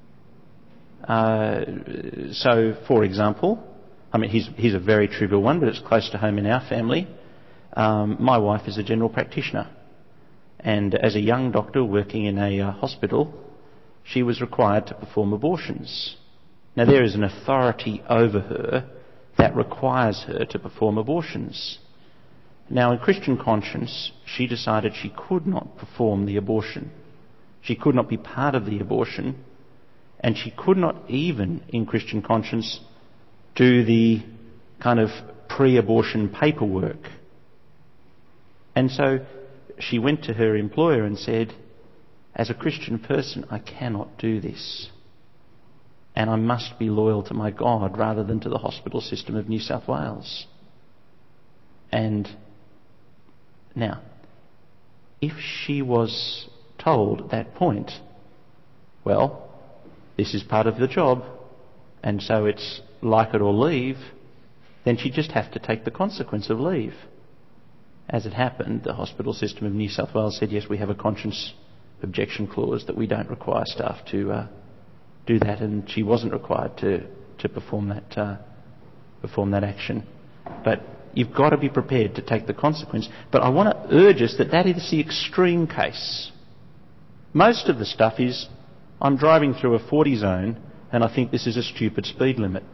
So, for example, I mean, here's a very trivial one, but it's close to home in our family. My wife is a general practitioner. And as a young doctor working in a hospital, she was required to perform abortions. Now, there is an authority over her that requires her to perform abortions. Now, in Christian conscience, she decided she could not perform the abortion. She could not be part of the abortion, and she could not even, in Christian conscience, do the kind of pre-abortion paperwork. And so she went to her employer and said, as a Christian person, I cannot do this. And I must be loyal to my God rather than to the hospital system of New South Wales. And now, if she was told at that point, well, this is part of the job, and so it's like it or leave, then she'd just have to take the consequence of leave. As it happened, the hospital system of New South Wales said, yes, we have a conscience objection clause that we don't require staff to do that, and she wasn't required to perform that action. But you've got to be prepared to take the consequence. But I want to urge us that that is the extreme case. Most of the stuff is, I'm driving through a 40 zone and I think this is a stupid speed limit.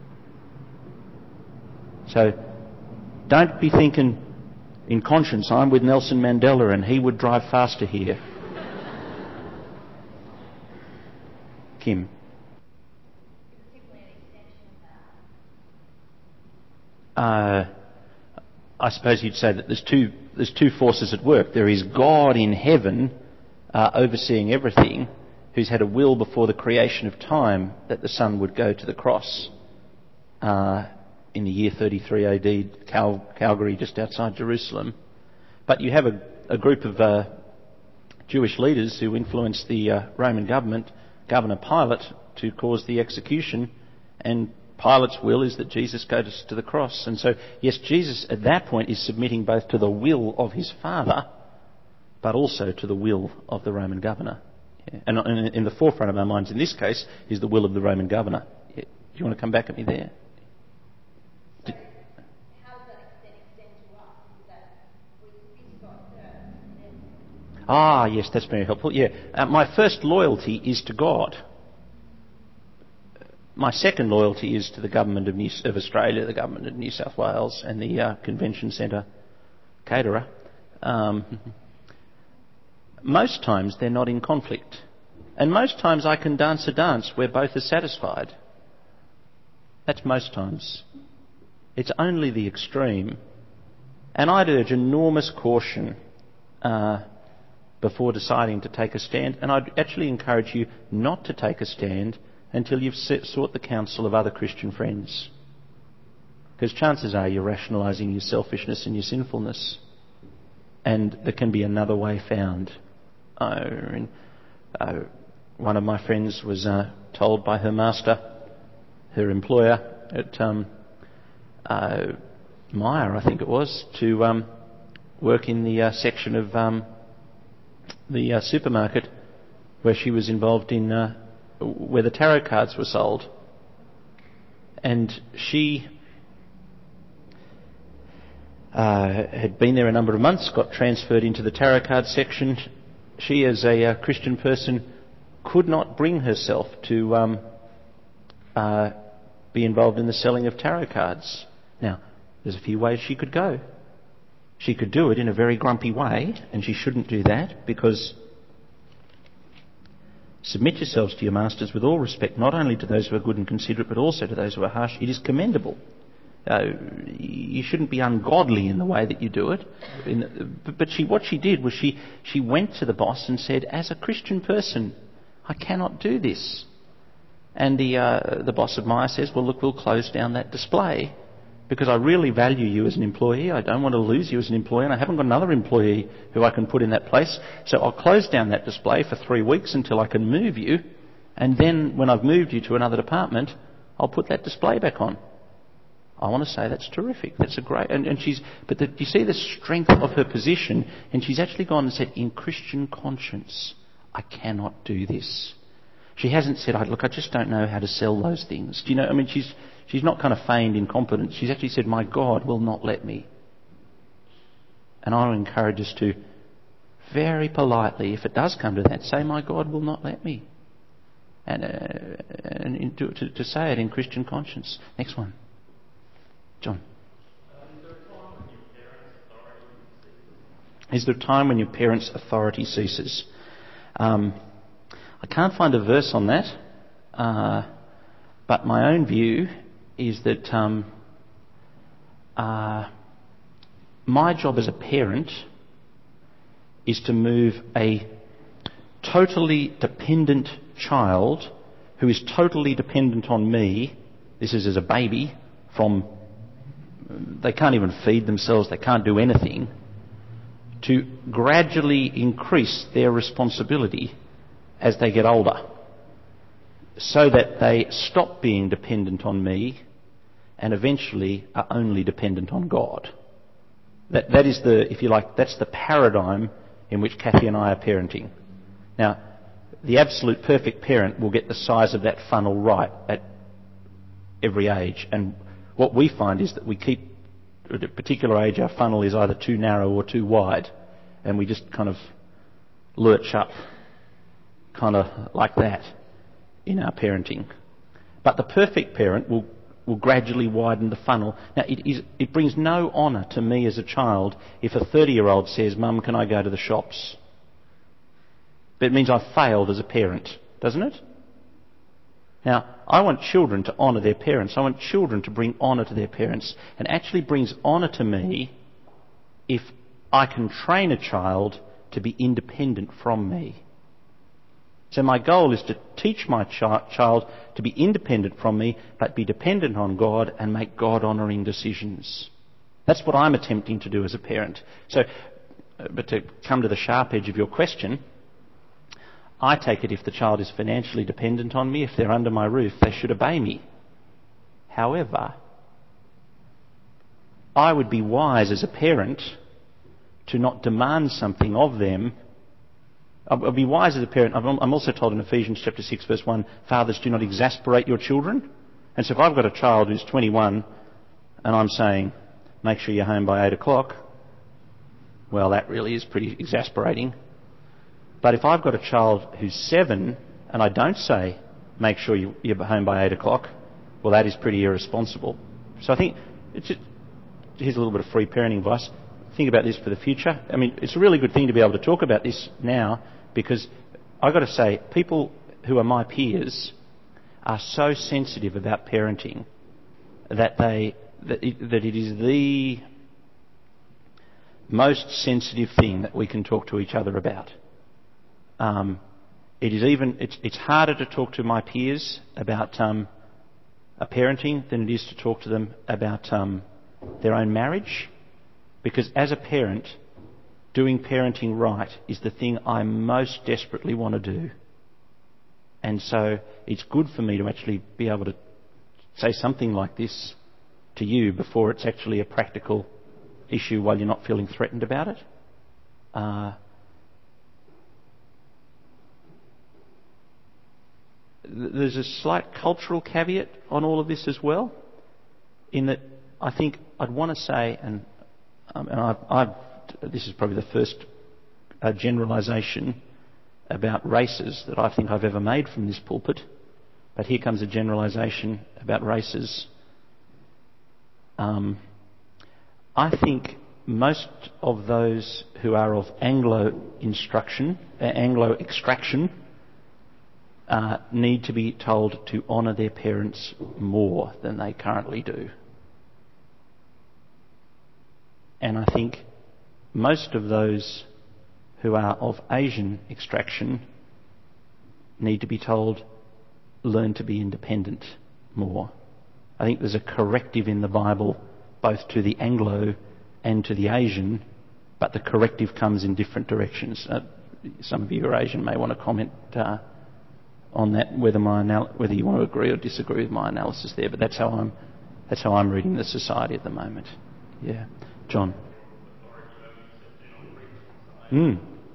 So don't be thinking in conscience, I'm with Nelson Mandela and he would drive faster here. Kim. I suppose you'd say that there's two forces at work. There is God in heaven overseeing everything, who's had a will before the creation of time that the Son would go to the cross in the year 33 AD, Calgary, just outside Jerusalem. But you have a group of Jewish leaders who influenced the Roman government, Governor Pilate, to cause the execution, and Pilate's will is that Jesus goes to the cross. And so, yes, Jesus at that point is submitting both to the will of his Father, but also to the will of the Roman governor. Yeah. And in the forefront of our minds in this case is the will of the Roman governor. Yeah. Do you want to come back at me there? So, how does that extend to us? Is that we got there? Ah, yes, that's very helpful. Yeah, my first loyalty is to God. My second loyalty is to the government of Australia, the government of New South Wales, and the convention centre caterer. Most times they're not in conflict. And most times I can dance a dance where both are satisfied. That's most times. It's only the extreme. And I'd urge enormous caution before deciding to take a stand. And I'd actually encourage you not to take a stand until you've sought the counsel of other Christian friends. Because chances are you're rationalising your selfishness and your sinfulness. And there can be another way found. One of my friends was told by her master, her employer at Myer, I think it was, to work in the section of the supermarket where she was involved in where the tarot cards were sold. And she had been there a number of months, got transferred into the tarot card section. She, as a Christian person, could not bring herself to be involved in the selling of tarot cards. Now, there's a few ways she could go. She could do it in a very grumpy way, and she shouldn't do that, because submit yourselves to your masters with all respect, not only to those who are good and considerate, but also to those who are harsh. It is commendable. You shouldn't be ungodly in the way that you do it. But what she did was she went to the boss and said, as a Christian person, I cannot do this. And the boss of Myer says, well, look, we'll close down that display because I really value you as an employee. I don't want to lose you as an employee, and I haven't got another employee who I can put in that place. So I'll close down that display for 3 weeks until I can move you. And then when I've moved you to another department, I'll put that display back on. I want to say that's terrific. That's a great... And you see the strength of her position, and she's actually gone and said, in Christian conscience, I cannot do this. She hasn't said, look, I just don't know how to sell those things. Do you know? I mean, she's not kind of feigned incompetence. She's actually said, my God will not let me. And I encourage us to very politely, if it does come to that, say, my God will not let me. And to say it in Christian conscience. Next one. John. Is there a time when your parents' authority ceases? I can't find a verse on that, but my own view is that my job as a parent is to move a totally dependent child who is totally dependent on me, this is as a baby, from they can't even feed themselves, they can't do anything, to gradually increase their responsibility as they get older, so that they stop being dependent on me and eventually are only dependent on God. That is the, if you like, that's the paradigm in which Kathy and I are parenting. Now, the absolute perfect parent will get the size of that funnel right at every age, and what we find is that we keep at a particular age our funnel is either too narrow or too wide, and we just kind of lurch up kind of like that in our parenting. But the perfect parent will gradually widen the funnel. Now, it brings no honour to me as a child if a 30-year-old says, "Mum, can I go to the shops?" But it means I've failed as a parent, doesn't it? Now, I want children to honour their parents. I want children to bring honour to their parents. And actually brings honour to me if I can train a child to be independent from me. So my goal is to teach my child to be independent from me, but be dependent on God and make God-honouring decisions. That's what I'm attempting to do as a parent. So, but to come to the sharp edge of your question, I take it if the child is financially dependent on me, if they're under my roof, they should obey me. However, I would be wise as a parent to not demand something of them. I'll be wise as a parent. I'm also told in Ephesians chapter 6 verse 1, fathers, do not exasperate your children. And so if I've got a child who's 21 and I'm saying, make sure you're home by 8 o'clock, well, that really is pretty exasperating. But if I've got a child who's 7 and I don't say, make sure you're home by 8 o'clock, well, that is pretty irresponsible. So I think, here's a little bit of free parenting advice. Think about this for the future. I mean, it's a really good thing to be able to talk about this now, because I've got to say, people who are my peers are so sensitive about parenting that it is the most sensitive thing that we can talk to each other about. It's harder to talk to my peers about a parenting than it is to talk to them about their own marriage, because as a parent, doing parenting right is the thing I most desperately want to do. And so it's good for me to actually be able to say something like this to you before it's actually a practical issue while you're not feeling threatened about it. There's a slight cultural caveat on all of this as well, in that I think I'd want to say, and this is probably the first generalisation about races that I think I've ever made from this pulpit, but here comes a generalisation about races. I think most of those who are of Anglo extraction need to be told to honour their parents more than they currently do. And I think most of those who are of Asian extraction need to be told, learn to be independent more. I think there's a corrective in the Bible both to the Anglo and to the Asian, but the corrective comes in different directions. Some of you who are Asian may want to comment on that, whether you want to agree or disagree with my analysis there, but that's how I'm reading the society at the moment. Yeah. John. The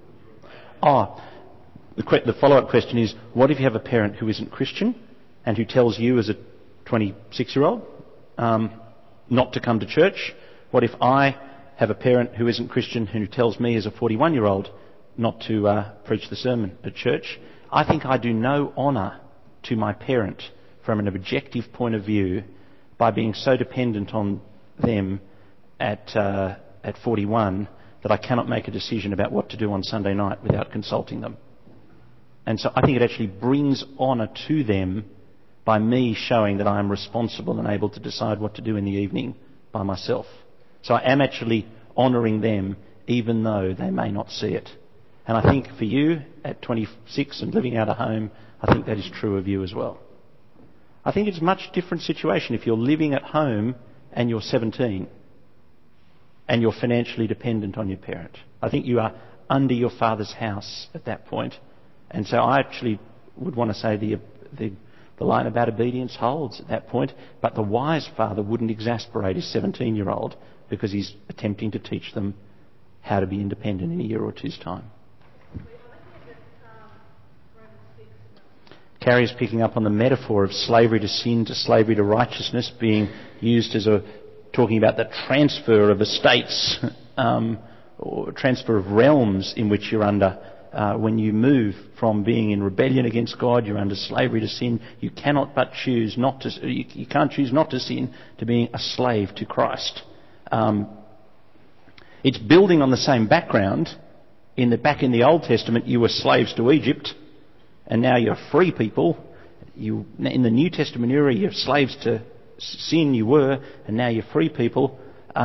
follow-up question is, what if you have a parent who isn't Christian and who tells you as a 26-year-old not to come to church? What if I have a parent who isn't Christian who tells me as a 41-year-old not to preach the sermon at church? I think I do no honour to my parent from an objective point of view by being so dependent on them at 41 that I cannot make a decision about what to do on Sunday night without consulting them. And so I think it actually brings honour to them by me showing that I am responsible and able to decide what to do in the evening by myself. So I am actually honouring them even though they may not see it. And I think for you at 26 and living out of home, I think that is true of you as well. I think it's a much different situation if you're living at home and you're 17 and you're financially dependent on your parent. I think you are under your father's house at that point. And so I actually would want to say the line about obedience holds at that point, but the wise father wouldn't exasperate his 17-year-old because he's attempting to teach them how to be independent in a year or two's time. Carrie's picking up on the metaphor of slavery to sin to slavery to righteousness being used as a talking about the transfer of estates or transfer of realms in which you're under. When you move from being in rebellion against God, you're under slavery to sin. You cannot but choose not to. You can't choose not to sin, to being a slave to Christ. It's building on the same background. Back in the Old Testament, you were slaves to Egypt, and now you're free people. In the New Testament era, you're slaves to sin. You were, and now you're free people.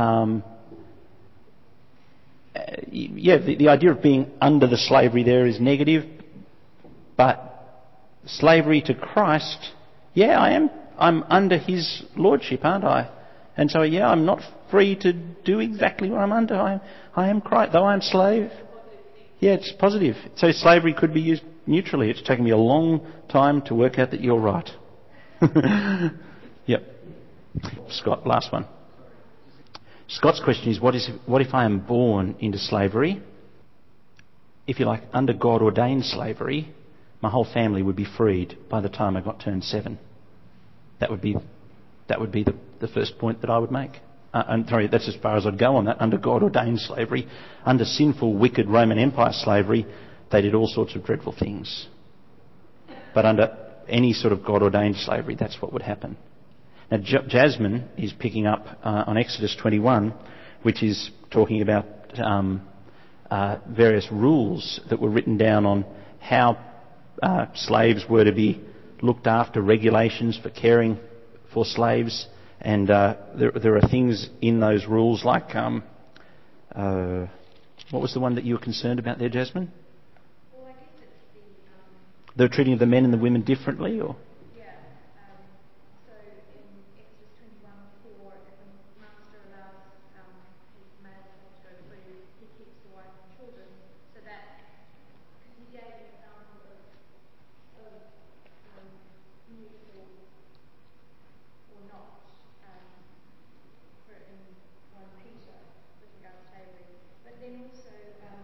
The idea of being under the slavery there is negative, but slavery to Christ, I'm under His lordship, aren't I? And so, I'm not free to do exactly what I'm under. I am Christ, though I'm slave. Yeah, it's positive. So slavery could be used neutrally. It's taken me a long time to work out that you're right. Yep. Scott, last one. Scott's question is, what if I am born into slavery? If you like, under God-ordained slavery, my whole family would be freed by the time I turned 7. That would be the first point that I would make. That's as far as I'd go on that. Under God-ordained slavery, under sinful, wicked Roman Empire slavery, they did all sorts of dreadful things. But under any sort of God-ordained slavery, that's what would happen. Now, Jasmine is picking up on Exodus 21, which is talking about various rules that were written down on how slaves were to be looked after, regulations for caring for slaves. And there are things in those rules like... what was the one that you were concerned about there, Jasmine? Well, I guess it's the treating of the men and the women differently, or...? So in Exodus 21:4, if a master allows his male slave to go free, he keeps the wife and children. So that, because he gave an example of neutral or not, for in 1 Peter with regard to slavery. But then also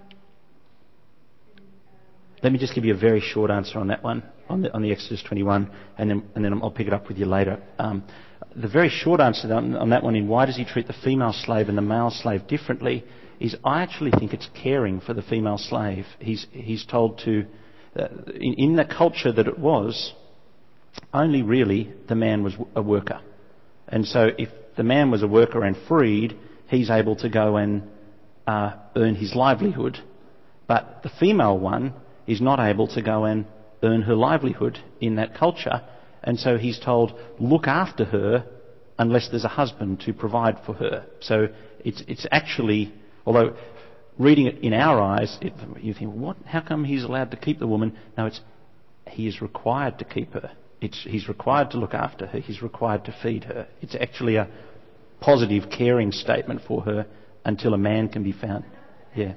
Let me just give you a very short answer on that one, on the Exodus 21, and then I'll pick it up with you later. The very short answer on that one, in why does he treat the female slave and the male slave differently, is I actually think it's caring for the female slave. He's told to, in the culture that it was, only really the man was a worker. And so if the man was a worker and freed, he's able to go and earn his livelihood. But the female one is not able to go and earn her livelihood in that culture. And so he's told, look after her unless there's a husband to provide for her. So it's actually, although reading it in our eyes, you think, what? How come he's allowed to keep the woman? No, he is required to keep her. He's required to look after her. He's required to feed her. It's actually a positive, caring statement for her until a man can be found. Yeah.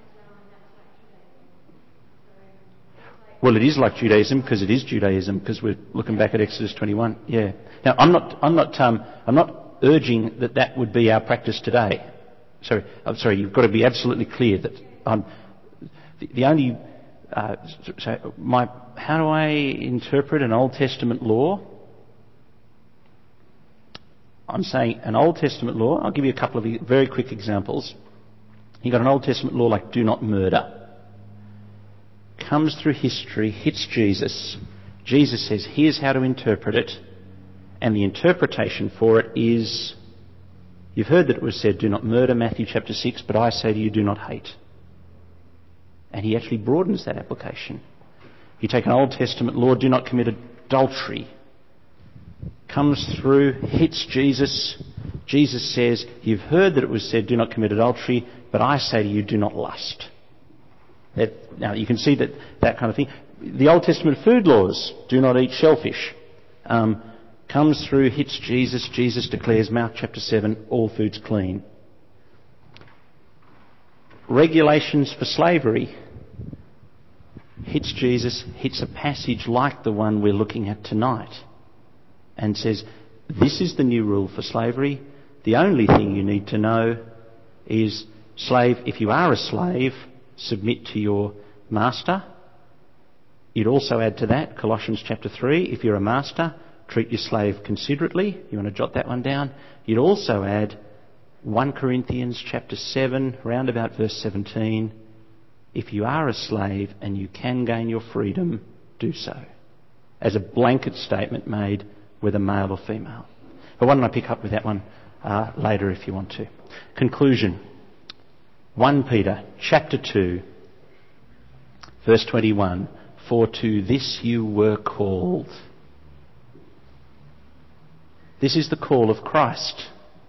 Well, it is like Judaism because it is Judaism, because we're looking back at Exodus 21. Yeah. Now, I'm not urging that would be our practice today. I'm sorry. You've got to be absolutely clear that the only. How do I interpret an Old Testament law? I'm saying an Old Testament law. I'll give you a couple of very quick examples. You've got an Old Testament law like do not murder. Comes through history, hits Jesus. Jesus says, here's how to interpret it. And the interpretation for it is, you've heard that it was said, do not murder, Matthew chapter 6, but I say to you, do not hate. And he actually broadens that application. You take an Old Testament law, do not commit adultery. Comes through, hits Jesus. Jesus says, you've heard that it was said, do not commit adultery, but I say to you, do not lust. Now, you can see that kind of thing. The Old Testament food laws, do not eat shellfish, comes through, hits Jesus. Jesus declares, Mark chapter 7, all food's clean. Regulations for slavery, hits Jesus, hits a passage like the one we're looking at tonight, and says, this is the new rule for slavery. The only thing you need to know is, slave, if you are a slave, submit to your master. You'd also add to that Colossians chapter 3, if you're a master, treat your slave considerately. You want to jot that one down. You'd also add, 1 Corinthians chapter 7, round about verse 17, if you are a slave and you can gain your freedom, do so. As a blanket statement made whether male or female. But why don't I pick up with that one later if you want to. Conclusion. 1 Peter chapter 2, verse 21. For to this you were called. This is the call of Christ.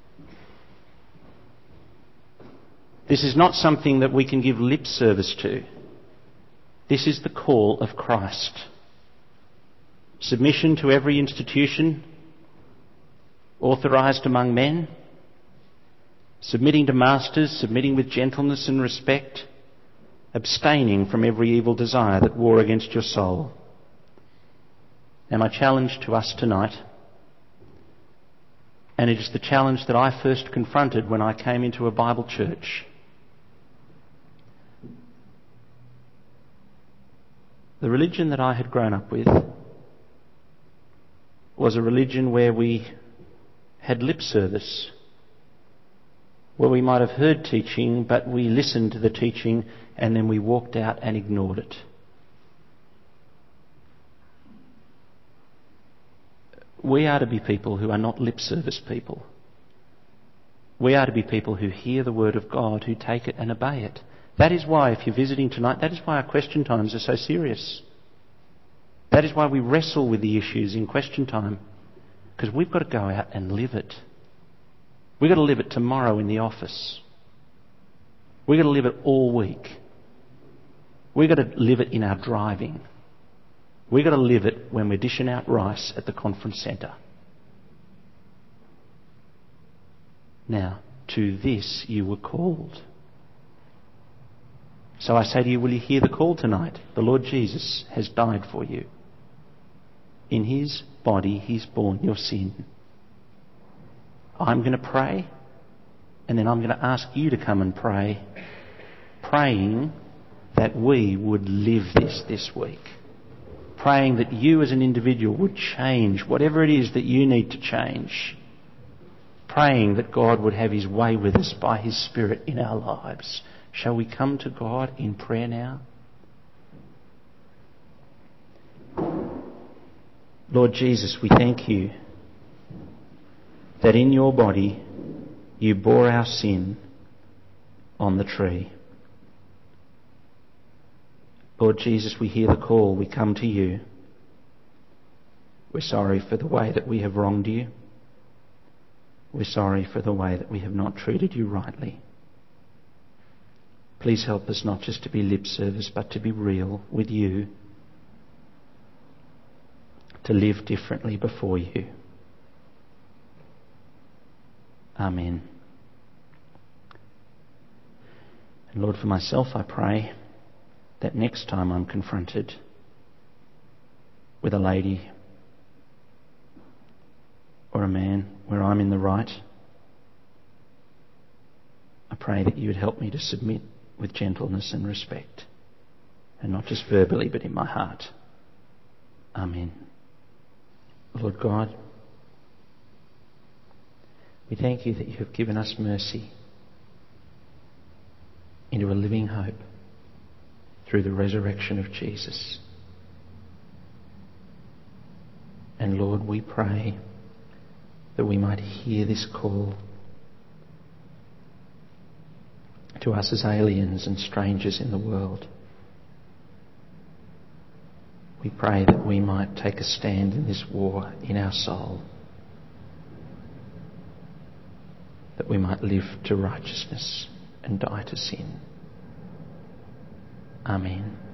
This is not something that we can give lip service to. This is the call of Christ. Submission to every institution authorised among men, submitting to masters, submitting with gentleness and respect, abstaining from every evil desire that war against your soul. Now my challenge to us tonight, and it is the challenge that I first confronted when I came into a Bible church. The religion that I had grown up with was a religion where we had lip service, where we might have heard teaching, but we listened to the teaching and then we walked out and ignored it. We are to be people who are not lip service people. We are to be people who hear the word of God, who take it and obey it. That is why, if you're visiting tonight, that is why our question times are so serious. That is why we wrestle with the issues in question time. Because we've got to go out and live it. We've got to live it tomorrow in the office. We've got to live it all week. We've got to live it in our driving. We've got to live it when we're dishing out rice at the conference centre. Now, to this you were called. So I say to you, will you hear the call tonight? The Lord Jesus has died for you. In his body, he's borne your sin. I'm going to pray, and then I'm going to ask you to come and pray, praying that we would live this week. Praying that you as an individual would change whatever it is that you need to change. Praying that God would have his way with us by his Spirit in our lives. Shall we come to God in prayer now? Lord Jesus, we thank you that in your body you bore our sin on the tree. Lord Jesus, we hear the call. We come to you. We're sorry for the way that we have wronged you. We're sorry for the way that we have not treated you rightly. Please help us not just to be lip service, but to be real with you, to live differently before you. Amen. And Lord, for myself I pray that next time I'm confronted with a lady or a man where I'm in the right, I pray that you would help me to submit with gentleness and respect, and not just verbally but in my heart. Amen. Lord God, we thank you that you have given us mercy into a living hope through the resurrection of Jesus. And Lord, we pray that we might hear this call to us as aliens and strangers in the world. We pray that we might take a stand in this war in our soul, that we might live to righteousness and die to sin. Amen.